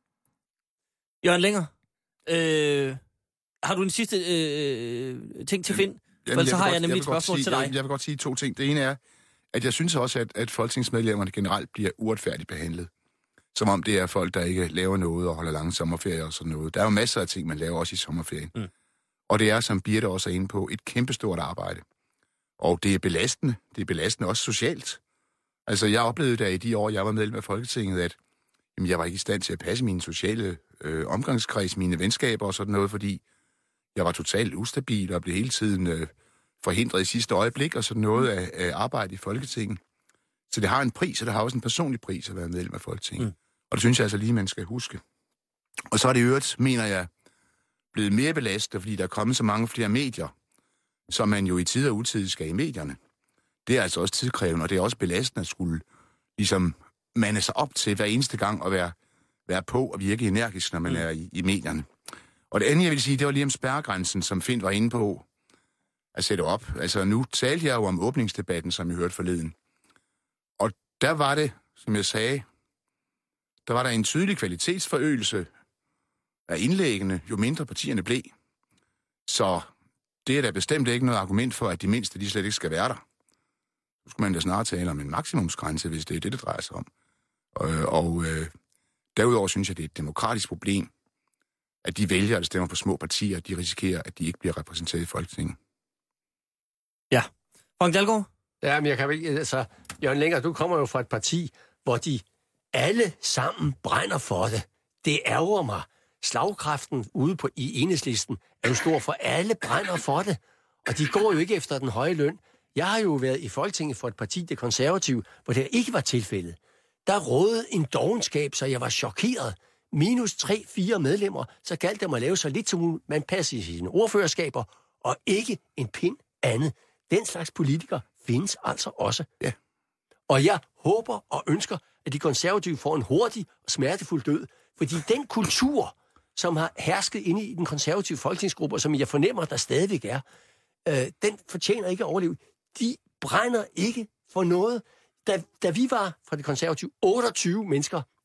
Jørgen Lenger, har du en sidste ting til Finn? For så har jeg nemlig et spørgsmål til dig. Jeg vil godt sige 2 ting. Det ene er, at jeg synes også, at folketingsmedlemmerne generelt bliver uretfærdigt behandlet. Som om det er folk, der ikke laver noget og holder lange sommerferier og sådan noget. Der er jo masser af ting, man laver også i sommerferien. Og det er, som Birte også er inde på, et kæmpestort arbejde. Og det er belastende. Det er belastende også socialt. Altså, jeg oplevede da i de år, jeg var medlem af Folketinget, at jeg var ikke i stand til at passe mine sociale omgangskreds, mine venskaber og sådan noget, fordi jeg var totalt ustabil og blev hele tiden forhindret i sidste øjeblik og sådan noget af arbejde i Folketinget. Så det har en pris, og det har også en personlig pris at være medlem af Folketinget. Og det synes jeg altså lige, man skal huske. Og så er det i øvrigt, mener jeg, blevet mere belastet, fordi der er kommet så mange flere medier, som man jo i tid og utid skal i medierne. Det er altså også tidkrævende, og det er også belastende at skulle ligesom mande sig op til hver eneste gang at være på og virke energisk, når man er i medierne. Og det andet, jeg vil sige, det var lige om spærregrænsen, som Finn var inde på at sætte op. Altså, nu talte jeg jo om åbningsdebatten, som jeg hørte forleden. Og der var det, som jeg sagde, der var der en tydelig kvalitetsforøgelse af indlæggene, jo mindre partierne blev. Så det er da bestemt ikke noget argument for, at de mindste, de slet ikke skal være der. Så skulle man da snart tale om en maksimumsgrænse, hvis det er det, det drejer sig om. Derudover synes jeg, det er et demokratisk problem, at de vælgere, der stemmer på små partier, de risikerer, at de ikke bliver repræsenteret i Folketinget. Ja. Frank Dalgaard? Ja, men jeg kan ikke... Altså, Jørgen Lenger, du kommer jo fra et parti, hvor de alle sammen brænder for det. Det ærger mig. Slagkraften ude i Enhedslisten er jo stor, for alle brænder for det. Og de går jo ikke efter den høje løn. Jeg har jo været i Folketinget for et parti, Det Konservative, hvor det ikke var tilfældet. Der rådede en dovenskab, så jeg var chokeret. Minus 3-4 medlemmer, så galt det mig at lave så lidt som man passer i sine ordførerskaber, og ikke en pind andet. Den slags politikere findes altså også. Ja. Og jeg håber og ønsker, at de konservative får en hurtig og smertefuld død, fordi den kultur, som har hersket inde i den konservative folketingsgruppe, og som jeg fornemmer, der stadigvæk er, den fortjener ikke at overleve. De brænder ikke for noget. Da vi var fra det konservative 28 mennesker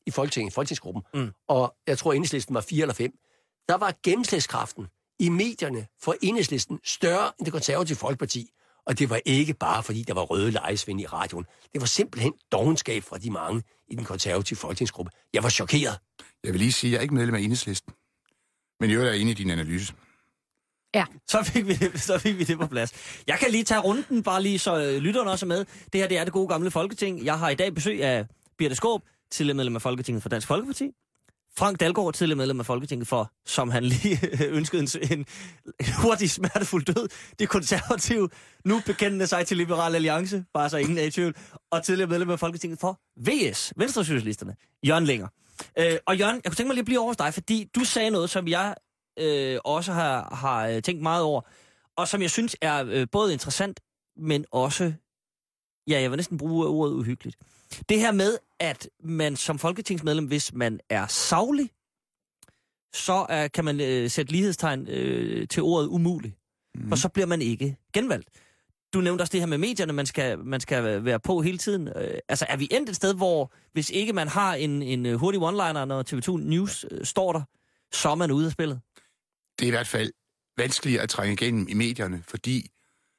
i Folketingsgruppen, og jeg tror, Enhedslisten var 4 eller 5, der var gennemslagskraften i medierne for Enhedslisten større end det konservative Folkeparti. Og det var ikke bare, fordi der var røde lejesvinde i radioen. Det var simpelthen dovenskab fra de mange i den konservative folketingsgruppe. Jeg var chokeret. Jeg vil lige sige, at jeg er ikke medlem af Enhedslisten. Men jeg er enig i din analyse. Ja. Så fik vi det på plads. Jeg kan lige tage runden, bare lige så lytterne også er med. Det her, det er det gode gamle Folketing. Jeg har i dag besøg af Birthe Skaarup, tidligere medlem af Folketinget for Dansk Folkeparti. Frank Dalgaard, tidligere medlem af Folketinget for, som han lige ønskede en hurtig, smertefuld død. De konservative, nu bekendende sig til Liberal Alliance, bare så ingen er i tvivl. Og tidligere medlem af Folketinget for VS, Venstresocialisterne, Jørgen Lenger. Og Jørgen, jeg kunne tænke mig lige at blive over hos dig, fordi du sagde noget, som jeg også har tænkt meget over, og som jeg synes er både interessant, men også, ja, jeg vil næsten bruge ordet uhyggeligt. Det her med, at man som folketingsmedlem, hvis man er saglig, så kan man sætte lighedstegn til ordet umulig. For så bliver man ikke genvalgt. Du nævnte også det her med medierne, man skal være på hele tiden. Altså er vi endt et sted, hvor hvis ikke man har en hurtig one-liner, når TV2 News står der, så er man ude af spillet? Det er i hvert fald vanskeligt at trænge igennem i medierne, fordi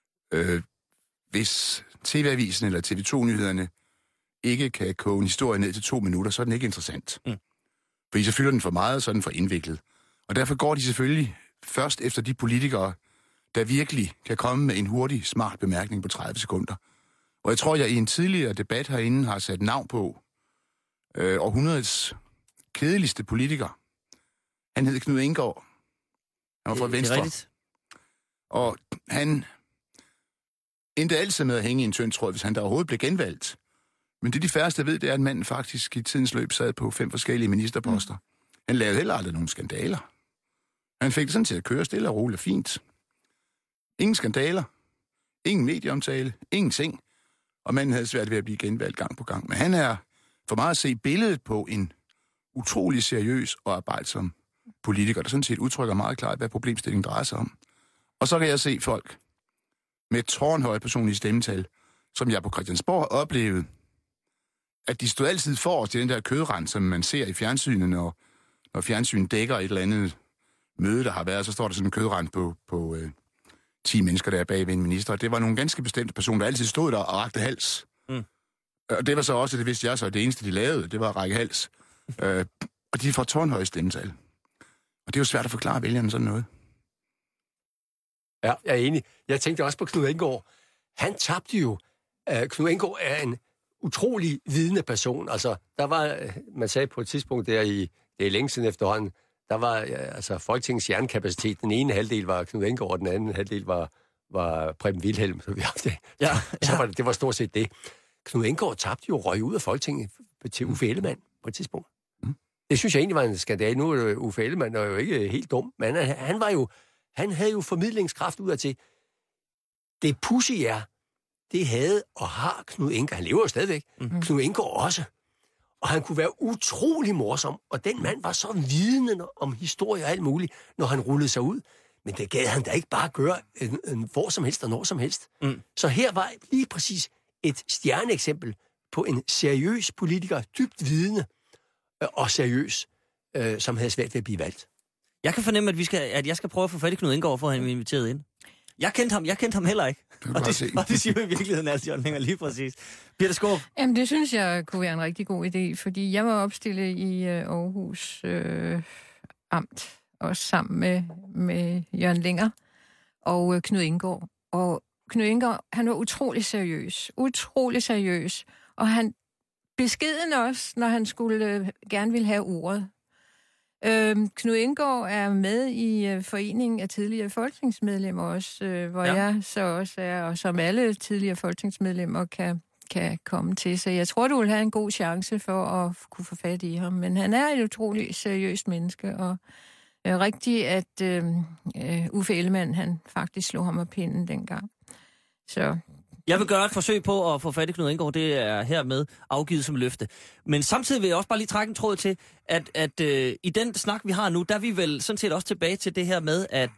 hvis TV-avisen eller TV2-nyhederne ikke kan koge en historie ned til 2 minutter, så er den ikke interessant. Fordi så fylder den for meget, og så er den for indviklet. Og derfor går de selvfølgelig først efter de politikere, der virkelig kan komme med en hurtig, smart bemærkning på 30 sekunder. Og jeg tror, jeg i en tidligere debat herinde har sat navn på århundredets kedeligste politiker. Han hed Knud Enggaard. Han var fra Venstre. Og han endte altid med at hænge i en tynd tråd, hvis han der overhovedet blev genvalgt. Men det de færreste ved, det er, at manden faktisk i tidens løb sad på 5 forskellige ministerposter. Han lavede heller aldrig nogen skandaler. Han fik det sådan til at køre stille og roligt og fint. Ingen skandaler, ingen medieomtale, ingenting. Og manden havde svært ved at blive genvalgt gang på gang. Men han er for meget at se billedet på en utrolig seriøs og arbejdsom politiker, der sådan set udtrykker meget klart, hvad problemstillingen drejer sig om. Og så kan jeg se folk med tårnhøjt personlige stemmetal, som jeg på Christiansborg oplevede, at de stod altid forrest til den der kødrand, som man ser i fjernsynet, når fjernsynet dækker et eller andet møde, der har været, så står der sådan en kødrand på 10 mennesker, der er bag ved en minister. Det var nogle ganske bestemte personer, der altid stod der og rakte hals. Og det var så også, det vidste jeg så, det eneste, de lavede, det var at række hals. Og de får tårnhøje stemmetal. Og det er jo svært at forklare vælgerne sådan noget. Ja, jeg er enig. Jeg tænkte også på Knud Enggaard. Han tabte jo. Knud Enggaard er en utrolig vidende person. Altså, der var, man sagde på et tidspunkt der det er længe siden efterhånden, der var altså Folketingets hjernekapacitet. Den ene halvdel var Knud Enggaard, og den anden halvdel var Preben Wilhelm. Så det var stort set det. Knud Enggaard tabte jo røg ud af Folketinget til Uffe Ellemann på et tidspunkt. Det synes jeg egentlig var en skandale. Nu er Uffe Ellemann jo ikke helt dum, men han havde jo formidlingskraft udadtil. Det pudsige er, det havde og har Knud Enggaard. Han lever jo stadigvæk. Knud Enggaard også. Og han kunne være utrolig morsom. Og den mand var så vidende om historie og alt muligt, når han rullede sig ud. Men det gad han da ikke bare gøre hvor som helst og når som helst. Så her var lige præcis et stjerneeksempel på en seriøs politiker, dybt vidende og seriøs, som havde svært ved at blive valgt. Jeg kan fornemme, at jeg skal prøve at få fat i Knud Enggaard, for at han er inviteret ind. Jeg kendte ham heller ikke. Og det siger jo i virkeligheden altså, Jørgen Lenger, lige præcis. Birthe Skaarup? Jamen, det synes jeg kunne være en rigtig god idé, fordi jeg var opstillet i Aarhus Amt, også sammen med Jørgen Lenger og Knud Enggaard. Og Knud Enggaard, han var utrolig seriøs, og han beskeden også, når han gerne ville have ordet. Knud Enggaard er med i foreningen af tidligere folketingsmedlemmer også, hvor jeg så også er, og som alle tidligere folketingsmedlemmer kan komme til. Så jeg tror, du vil have en god chance for at kunne få fat i ham. Men han er et utroligt seriøst menneske, og rigtigt, at Uffe Ellemann, han faktisk slog ham af pinden dengang. Så jeg vil gøre et forsøg på at få fat i Knud Enggaard. Det er hermed afgivet som løfte. Men samtidig vil jeg også bare lige trække en tråd til, at i den snak, vi har nu, der er vi vel sådan set også tilbage til det her med, at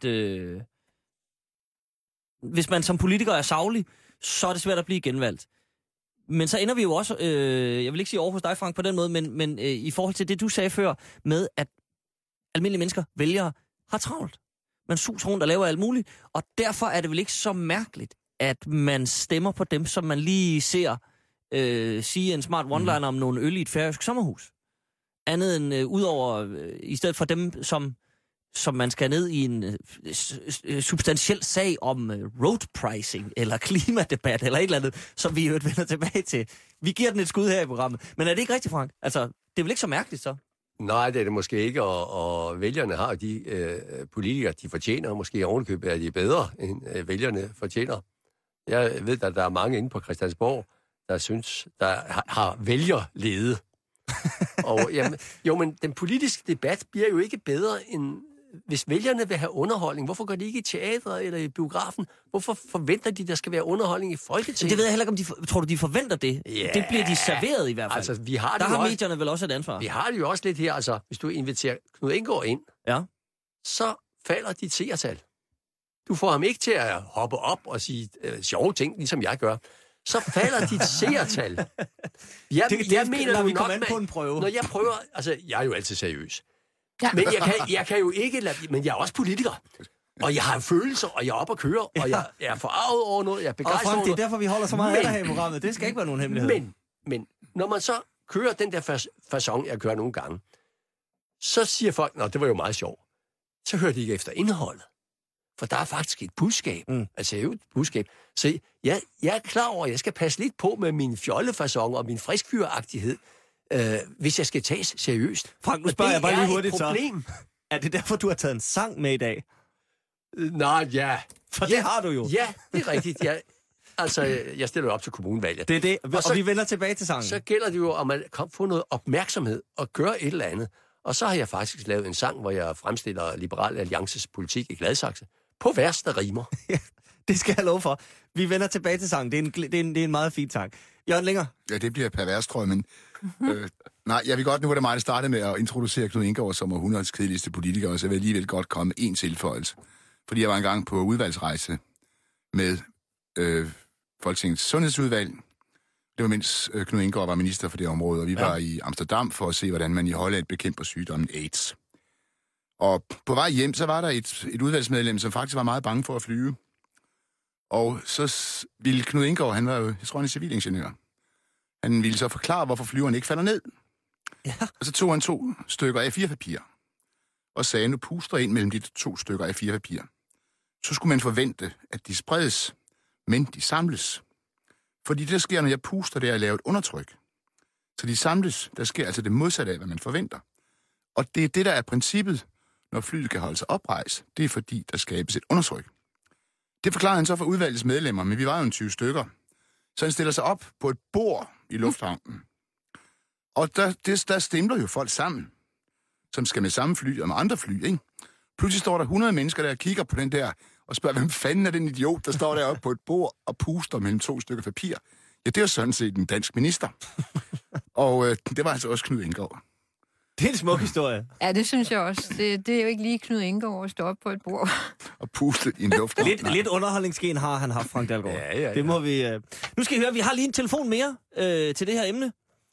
hvis man som politiker er saglig, så er det svært at blive genvalgt. Men så ender vi jo også, jeg vil ikke sige over hos dig, Frank, på den måde, men i forhold til det, du sagde før, med at almindelige mennesker, vælgere, har travlt. Man suser rundt og laver alt muligt, og derfor er det vel ikke så mærkeligt, at man stemmer på dem, som man lige ser sige en smart one-liner om nogle øl i et færøsk sommerhus. Andet end udover, i stedet for dem, som man skal ned i en substantiel sag om road pricing, eller klimadebat, eller et eller andet, som vi jo vender tilbage til. Vi giver den et skud her i programmet. Men er det ikke rigtigt, Frank? Altså, det er vel ikke så mærkeligt så? Nej, det er det måske ikke, og vælgerne har de politikere, de fortjener. Måske ovenikøbet er de bedre, end vælgerne fortjener. Jeg ved, at der er mange inde på Christiansborg, der synes, der har vælgerlede. Og jamen, jo, men den politiske debat bliver jo ikke bedre end... Hvis vælgerne vil have underholdning, hvorfor går de ikke i teatret eller i biografen? Hvorfor forventer de, der skal være underholdning i Folketinget? Det ved jeg heller ikke, om de... Tror du, de forventer det? Ja, det bliver de serveret i hvert fald. Altså, vi har der har også, medierne vel også et ansvar. Vi har det jo også lidt her. Altså, hvis du inviterer Knud Enggaard ind, så falder dit seertal. Du får ham ikke til at hoppe op og sige sjove ting, ligesom jeg gør. Så falder dit seertal. Jeg mener du nok på en prøve. Når jeg prøver... Altså, jeg er jo altid seriøs. Ja. Men jeg kan jo ikke lade... Men jeg er også politiker. Og jeg har følelser, og jeg er oppe at køre, og jeg er forarvet over noget, jeg er begejstret over noget. Det er derfor, vi holder så meget af dig her i programmet. Det skal ikke være nogen hemmelighed. Men når man så kører den der facon, jeg kører nogle gange, så siger folk, nå, det var jo meget sjovt. Så hører de ikke efter indholdet. For der er faktisk et budskab. Altså et budskab. Så jeg er klar over, at jeg skal passe lidt på med min fjollefacon og min friskfyragtighed, hvis jeg skal tages seriøst. Frank, nu spørger jeg bare lige hurtigt så. Er det derfor, du har taget en sang med i dag? Nej, ja. For det har du jo. Ja, det er rigtigt. Jeg stiller op til kommunevalget. Det er det, og vi vender tilbage til sangen. Så gælder det jo, at man kan få noget opmærksomhed og gøre et eller andet. Og så har jeg faktisk lavet en sang, hvor jeg fremstiller Liberal Alliances politik i Gladsaxe. På vers, der rimer. Det skal jeg love for. Vi vender tilbage til sangen. Det er en meget fin sang. Jørgen Linger? Ja, det bliver pervers, tror jeg, men... nej, jeg vil godt, nu var det mig, der startede med at introducere Knud Enggaard som århundredets kedeligste politiker, og så vil jeg alligevel godt komme med en tilføjelse. Fordi jeg var engang på udvalgsrejse med Folketingets Sundhedsudvalg. Det var mens Knud Enggaard var minister for det område, og vi var i Amsterdam for at se, hvordan man i Holland bekæmper sygdommen AIDS. Og på vej hjem, så var der et udvalgsmedlem, som faktisk var meget bange for at flyve. Og så ville Knud Enggaard, han var jo, jeg tror, han er civilingeniør. Han ville så forklare, hvorfor flyveren ikke falder ned. Ja. Og så tog han 2 stykker A4-papir og sagde, nu puster ind mellem de 2 stykker A4-papir. Så skulle man forvente, at de spredes, men de samles. Fordi det, der sker, når jeg puster, det er at lave et undertryk. Så de samles, der sker altså det modsatte af, hvad man forventer. Og det er det, der er princippet, når flyet kan holde sig oprejst. Det er fordi, der skabes et undertryk. Det forklarede han så for udvalgets medlemmer, men vi var jo en 20 stykker. Så han stiller sig op på et bord i lufthavnen. Og der stemler jo folk sammen, som skal med samme fly og med andre fly, ikke? Pludselig står der 100 mennesker, der kigger på den der, og spørger, hvem fanden er den idiot, der står deroppe på et bord og puster mellem 2 stykker papir? Ja, det er jo sådan set en dansk minister. Og det var altså også Knud Enggaard. Det er en smuk historie. Ja, det synes jeg også. Det er jo ikke lige Knud Enggaard at stå op på et bord. Og puste i en luft. lidt underholdningsgen har han haft, Frank Dalgaard. Ja. Det må vi... Nu skal I høre, vi har lige en telefon mere til det her emne.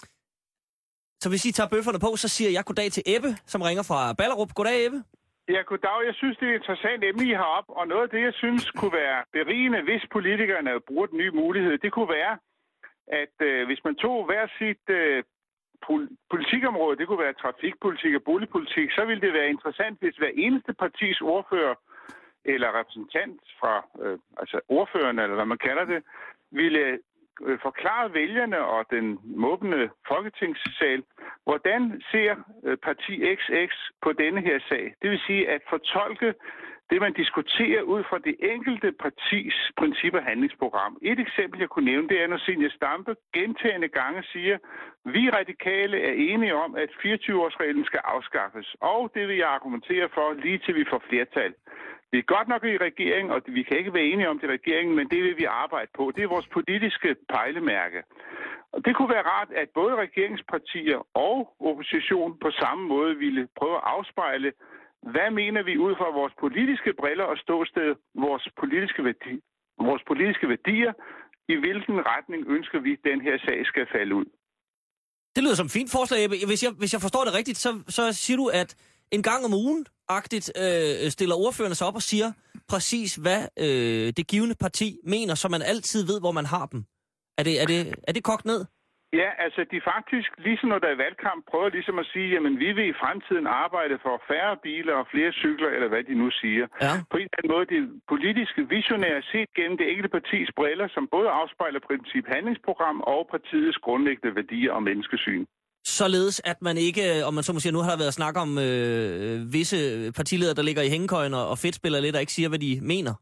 Så hvis I tager bøfferne på, så siger jeg goddag til Ebbe, som ringer fra Ballerup. Goddag, Ebbe. Ja, goddag. Jeg synes, det er et interessant emne, I har op. Og noget af det, jeg synes kunne være berigende, hvis politikerne bruger den nye mulighed, det kunne være, at hvis man tog hver sit politikområde, det kunne være trafikpolitik og boligpolitik, så ville det være interessant, hvis hver eneste partis ordfører eller repræsentant fra ordføreren, eller hvad man kalder det, ville forklare vælgerne og den måbende folketingssal, hvordan ser parti XX på denne her sag. Det vil sige at fortolke det, man diskuterer ud fra det enkelte partis princip- og handlingsprogram. Et eksempel, jeg kunne nævne, det er, når Zenia Stampe gentagende gange siger, vi radikale er enige om, at 24-årsreglen skal afskaffes. Og det vil jeg argumentere for, lige til vi får flertal. Vi er godt nok i regering, og vi kan ikke være enige om det i regeringen, men det vil vi arbejde på. Det er vores politiske pejlemærke. Og det kunne være rart, at både regeringspartier og opposition på samme måde ville prøve at afspejle, hvad mener vi ud fra vores politiske briller og ståsted, vores politiske værdier i hvilken retning ønsker vi, at den her sag skal falde ud. Det lyder som et fint forslag, Ebbe. Hvis jeg forstår det rigtigt, så siger du, at en gang om ugen-agtigt stiller ordførerne sig op og siger præcis, hvad det givende parti mener, så man altid ved, hvor man har dem. Er det kogt ned? Ja, altså de faktisk, ligesom når der er valgkamp, prøver ligesom at sige, jamen vi vil i fremtiden arbejde for færre biler og flere cykler, eller hvad de nu siger. Ja. På en eller anden måde, det politiske visionære set gennem det enkelte partis briller, som både afspejler princip handlingsprogram og partiets grundlæggende værdier og menneskesyn. Således at man ikke, om man så må sige, nu har der været snak om visse partiledere, der ligger i hængekøjen og fedtspiller lidt og ikke siger, hvad de mener.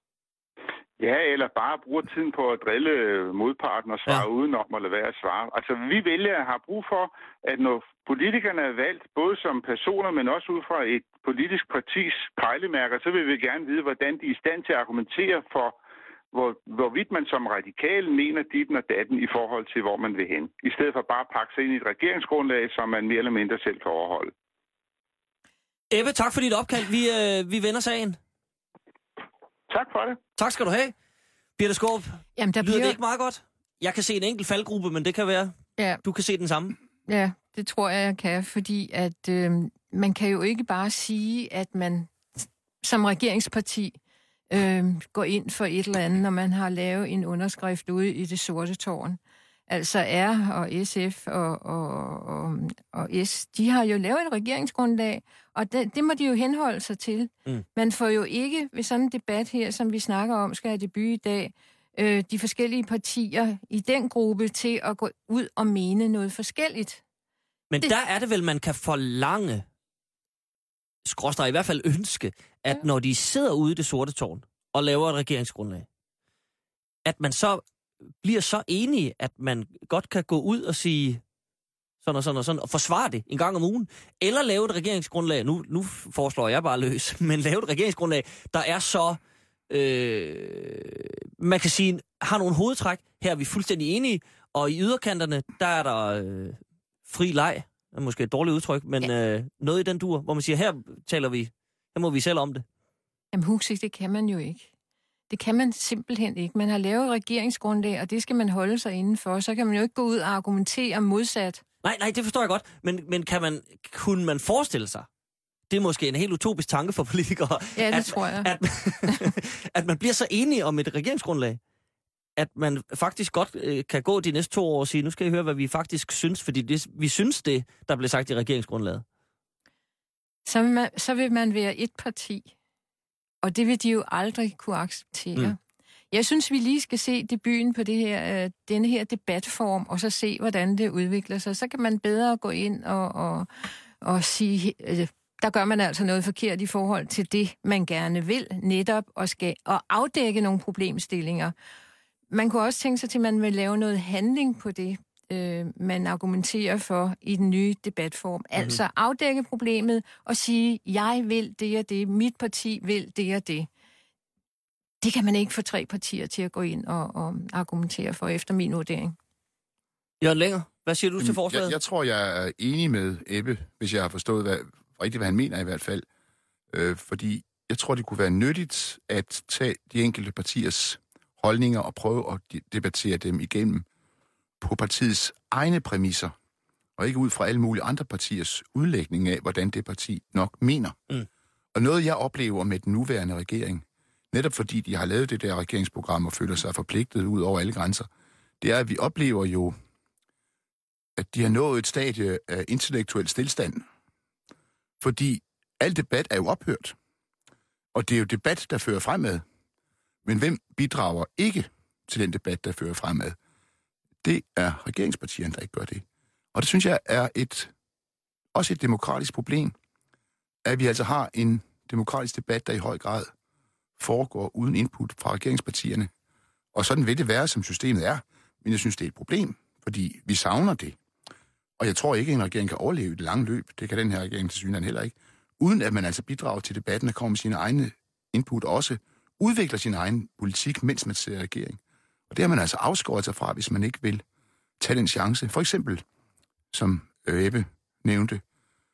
Ja, eller bare bruger tiden på at drille modparten og svare udenom og lade være at svare. Altså, vi vælgere har brug for, at når politikerne er valgt, både som personer, men også ud fra et politisk partis pejlemærker, så vil vi gerne vide, hvordan de er i stand til at argumentere for, hvorvidt man som radikal mener ditten og datten i forhold til, hvor man vil hen. I stedet for bare at pakke sig ind i et regeringsgrundlag, som man mere eller mindre selv kan overholde. Ebbe, tak for dit opkald. Vi vender sagen. Tak for det. Tak skal du have. Birthe Skaarup, lyder det ikke meget godt? Jeg kan se en enkelt faldgruppe, men det kan være, du kan se den samme. Ja, det tror jeg kan, fordi at man kan jo ikke bare sige, at man som regeringsparti går ind for et eller andet, når man har lavet en underskrift ude i det sorte tårn. Altså R og SF og S, de har jo lavet et regeringsgrundlag, og det må de jo henholde sig til. Man får jo ikke ved sådan en debat her, som vi snakker om, skal have debut i dag, de forskellige partier i den gruppe til at gå ud og mene noget forskelligt. Men der er det vel, man kan forlange, skråstreg i hvert fald ønske, at når de sidder ude i det sorte tårn og laver et regeringsgrundlag, at man så bliver så enige, at man godt kan gå ud og sige sådan og sådan og sådan, og forsvare det en gang om ugen, eller lave et regeringsgrundlag, nu foreslår jeg bare løs, men lave et regeringsgrundlag, der er så, man kan sige, har nogle hovedtræk, her er vi fuldstændig enige, og i yderkanterne, der er der fri leg, er måske et dårligt udtryk, men noget i den dur, hvor man siger, her må vi selv om det. Jamen Huxi, det kan man jo ikke. Det kan man simpelthen ikke. Man har lavet et regeringsgrundlag, og det skal man holde sig indenfor. Så kan man jo ikke gå ud og argumentere modsat. Nej, det forstår jeg godt. Men kunne man forestille sig, det er måske en helt utopisk tanke for politikere, ja, det tror jeg. At man bliver så enige om et regeringsgrundlag, at man faktisk godt kan gå de næste 2 år og sige, nu skal I høre, hvad vi faktisk synes, fordi vi synes det, der blev sagt i regeringsgrundlaget. Så vil man være et parti. Og det vil de jo aldrig kunne acceptere. Jeg synes, vi lige skal se debuten på denne her debatform, og så se, hvordan det udvikler sig. Så kan man bedre gå ind og sige, der gør man altså noget forkert i forhold til det, man gerne vil, netop og afdække nogle problemstillinger. Man kunne også tænke sig til, at man vil lave noget handling på det, man argumenterer for i den nye debatform. Altså afdække problemet og sige, jeg vil det og det, mit parti vil det og det. Det kan man ikke få 3 partier til at gå ind og argumentere for, efter min vurdering. Jørgen Lenger, hvad siger du til forslaget? Jeg tror, jeg er enig med Ebbe, hvis jeg har forstået hvad han mener i hvert fald. Fordi jeg tror, det kunne være nyttigt at tage de enkelte partiers holdninger og prøve at debattere dem igennem på partiets egne præmisser, og ikke ud fra alle mulige andre partiers udlægning af, hvordan det parti nok mener. Og noget, jeg oplever med den nuværende regering, netop fordi de har lavet det der regeringsprogram og føler sig forpligtet ud over alle grænser, det er, at vi oplever jo, at de har nået et stadie af intellektuel stilstand. Fordi al debat er jo ophørt. Og det er jo debat, der fører fremad. Men hvem bidrager ikke til den debat, der fører fremad? Det er regeringspartierne, der ikke gør det. Og det synes jeg er også et demokratisk problem, at vi altså har en demokratisk debat, der i høj grad foregår uden input fra regeringspartierne. Og sådan vil det være, som systemet er. Men jeg synes, det er et problem, fordi vi savner det. Og jeg tror ikke, at en regering kan overleve i det lange løb. Det kan den her regering til synligheden heller ikke. Uden at man altså bidrager til debatten og kommer med sine egne input, og også udvikler sin egen politik, mens man sidder i regering. Og det har man altså afskåret sig fra, hvis man ikke vil tage den chance. For eksempel, som Ebbe nævnte,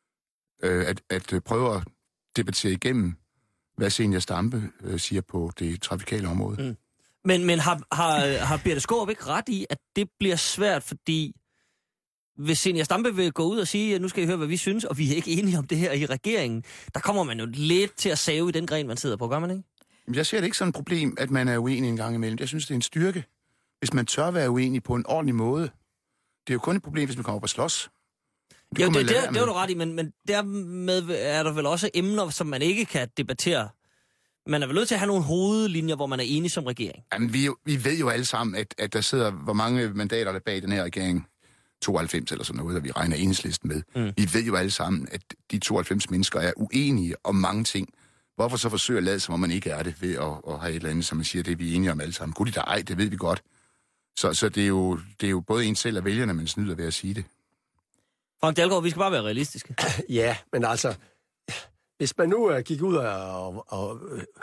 at prøve at debattere igennem, hvad Zenia Stampe siger på det trafikale område. Men har Birthe Skaarup ikke ret i, at det bliver svært, fordi hvis Zenia Stampe vil gå ud og sige, at nu skal I høre, hvad vi synes, og vi er ikke enige om det her i regeringen, der kommer man jo lidt til at save i den gren, man sidder på, gør man ikke? Jeg ser det ikke som et problem, at man er uenig en gang imellem. Jeg synes, det er en styrke, hvis man tør være uenig på en ordentlig måde. Det er jo kun et problem, hvis man kommer op og slås. Det er du ret i, men dermed er der vel også emner, som man ikke kan debattere. Man er vel nødt til at have nogle hovedlinjer, hvor man er enig som regering. Jamen, vi ved jo alle sammen, at der sidder, hvor mange mandater der bag den her regering, 92 eller sådan noget, og vi regner Enhedslisten med. Vi ved jo alle sammen, at de 92 mennesker er uenige om mange ting. Hvorfor så forsøge at lade, som om man ikke er det, ved at have et eller andet, som man siger, det er vi enige om alle sammen. Gud, der ej, det ved vi godt. Så det er jo både en selv og vælgerne, man snyder ved at sige det. Frank Dalgaard, vi skal bare være realistiske. Ja, men altså, hvis man nu gik ud og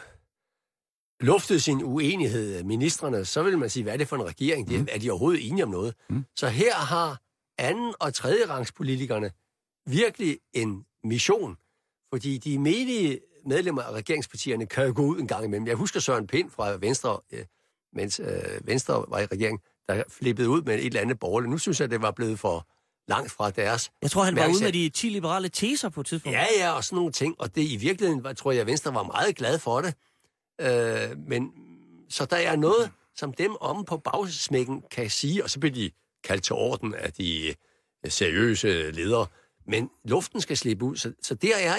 luftede sin uenighed ministrene, så vil man sige, hvad er det for en regering? Er de overhovedet enige om noget? Så her har anden- og tredjerangspolitikerne virkelig en mission, fordi de menige medlemmer af regeringspartierne kan jo gå ud en gang imellem. Jeg husker Søren Pind fra Venstre, mens Venstre var i regeringen, der flippede ud med et eller andet borgerligt. Nu synes jeg, det var blevet for langt fra deres... Jeg tror, han var ude med de 10 liberale teser på et tidspunkt. Ja, og sådan nogle ting. Og det i virkeligheden, tror jeg, Venstre var meget glad for det. Men så der er noget, som dem om på bagsmækken kan sige, og så bliver de kaldt til orden af de seriøse ledere. Men luften skal slippe ud, så der er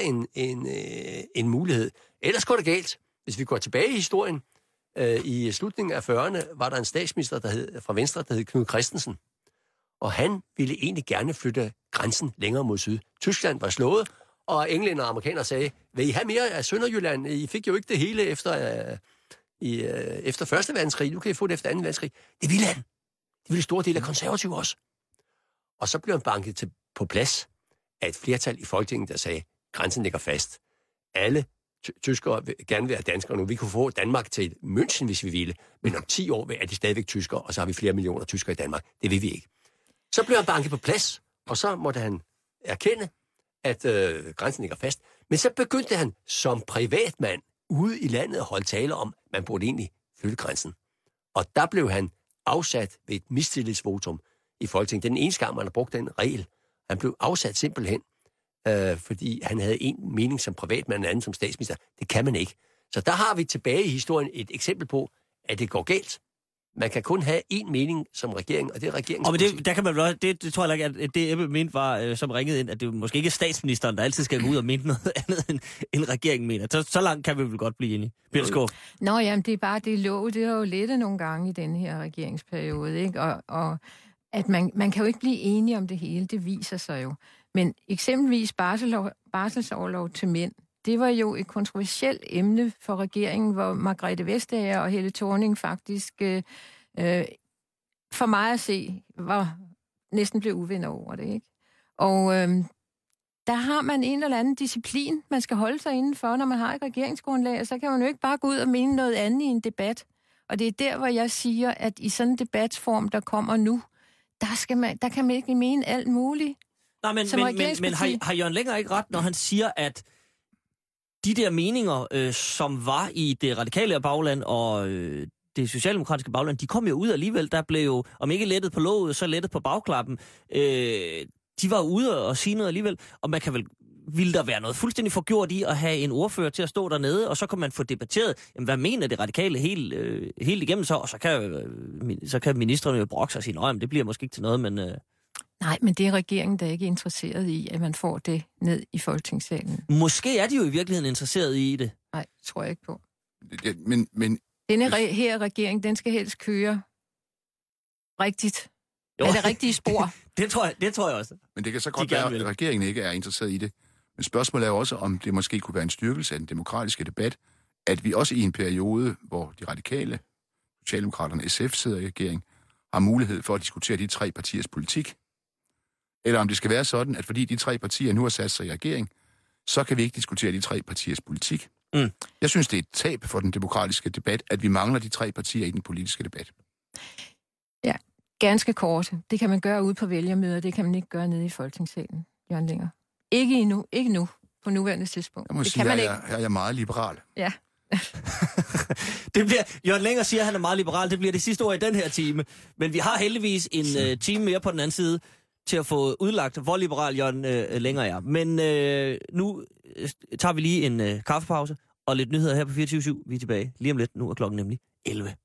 en mulighed. Ellers går det galt. Hvis vi går tilbage i historien, i slutningen af 40'erne, var der en statsminister fra Venstre, der hed Knud Christensen. Og han ville egentlig gerne flytte grænsen længere mod syd. Tyskland var slået, og englænder og amerikanere sagde, vil I have mere af Sønderjylland? I fik jo ikke det hele efter 1. verdenskrig. Nu kan I få det efter 2. verdenskrig. Det ville han. Det ville store del af konservative også. Og så blev han banket på plads af et flertal i Folketinget, der sagde, grænsen ligger fast. Alle tyskere vil gerne være danskere nu. Vi kunne få Danmark til München, hvis vi ville. Men om 10 år er de stadigvæk tyskere, og så har vi flere millioner tyskere i Danmark. Det vil vi ikke. Så blev han banket på plads, og så måtte han erkende, at grænsen ligger fast. Men så begyndte han som privatmand ude i landet at holde tale om, man burde egentlig flytte grænsen. Og der blev han afsat ved et mistillidsvotum i Folketinget. Det er den eneste gang, man har brugt den regel. Han blev afsat simpelthen, fordi han havde en mening som privatmand, og anden som statsminister. Det kan man ikke. Så der har vi tilbage i historien et eksempel på, at det går galt. Man kan kun have én mening som regering, og det er regeringens politik. Der kan man vel, det tror jeg ikke, at det Ebbe mente var, som ringede ind, at det måske ikke er statsministeren, der altid skal gå ud og mene noget andet, end regeringen mener. Så langt kan vi vel godt blive enige. Birthe Skaarup. Nå, jamen, det er bare det lov. Det har jo lettet nogle gange i den her regeringsperiode, ikke? Og at man kan jo ikke blive enige om det hele, det viser sig jo. Men eksempelvis barselsorlov til mænd, det var jo et kontroversielt emne for regeringen, hvor Margrethe Vestager og Helle Thorning faktisk, for mig at se, var næsten blevet uvenner over det, ikke? Og der har man en eller anden disciplin, man skal holde sig indenfor, når man har et regeringsgrundlag, og så kan man jo ikke bare gå ud og mene noget andet i en debat. Og det er der, hvor jeg siger, at i sådan en debatsform, der kommer nu, der kan man ikke mene alt muligt. Nej, men har Jørgen Lenger ikke ret, når han siger, at de der meninger, som var i det radikale bagland og det socialdemokratiske bagland, de kom jo ud alligevel. Der blev jo, om ikke lettet på låget, så lettet på bagklappen. De var ude og sige noget alligevel, og man kan vel... Vil der være noget fuldstændig forgjort i at have en ordfører til at stå dernede, og så kan man få debatteret, jamen, hvad mener det radikale helt igennem så, og så kan ministrene jo brokke sig og sige, nej, det bliver måske ikke til noget, men... Nej, men det er regeringen, der ikke er interesseret i, at man får det ned i Folketingssalen. Måske er de jo i virkeligheden interesseret i det. Nej, det tror jeg ikke på. Men denne her regering, den skal helst køre rigtigt. Jo. Er det rigtige spor? det tror jeg også. Men det kan så godt være, at regeringen ikke er interesseret i det. Men spørgsmålet er jo også, om det måske kunne være en styrkelse af den demokratiske debat, at vi også i en periode, hvor de radikale, Socialdemokraterne, SF sidder i regering, har mulighed for at diskutere de 3 partiers politik. Eller om det skal være sådan, at fordi de 3 partier nu har sat sig i regering, så kan vi ikke diskutere de 3 partiers politik. Jeg synes, det er et tab for den demokratiske debat, at vi mangler de 3 partier i den politiske debat. Ja, ganske kort. Det kan man gøre ude på vælgermøder, det kan man ikke gøre nede i Folketingssalen, Jørgen Lenger. Ikke nu, på nuværende tidspunkt. Jeg må sige, at jeg er meget liberal. Ja. Det bliver, Jørgen Lenger siger, at han er meget liberal. Det bliver det sidste ord i den her time. Men vi har heldigvis en time mere på den anden side til at få udlagt, hvor liberal Jørgen Lenger er. Men nu tager vi lige en kaffepause og lidt nyheder her på 24/7. Vi er tilbage lige om lidt. Nu er klokken nemlig 11.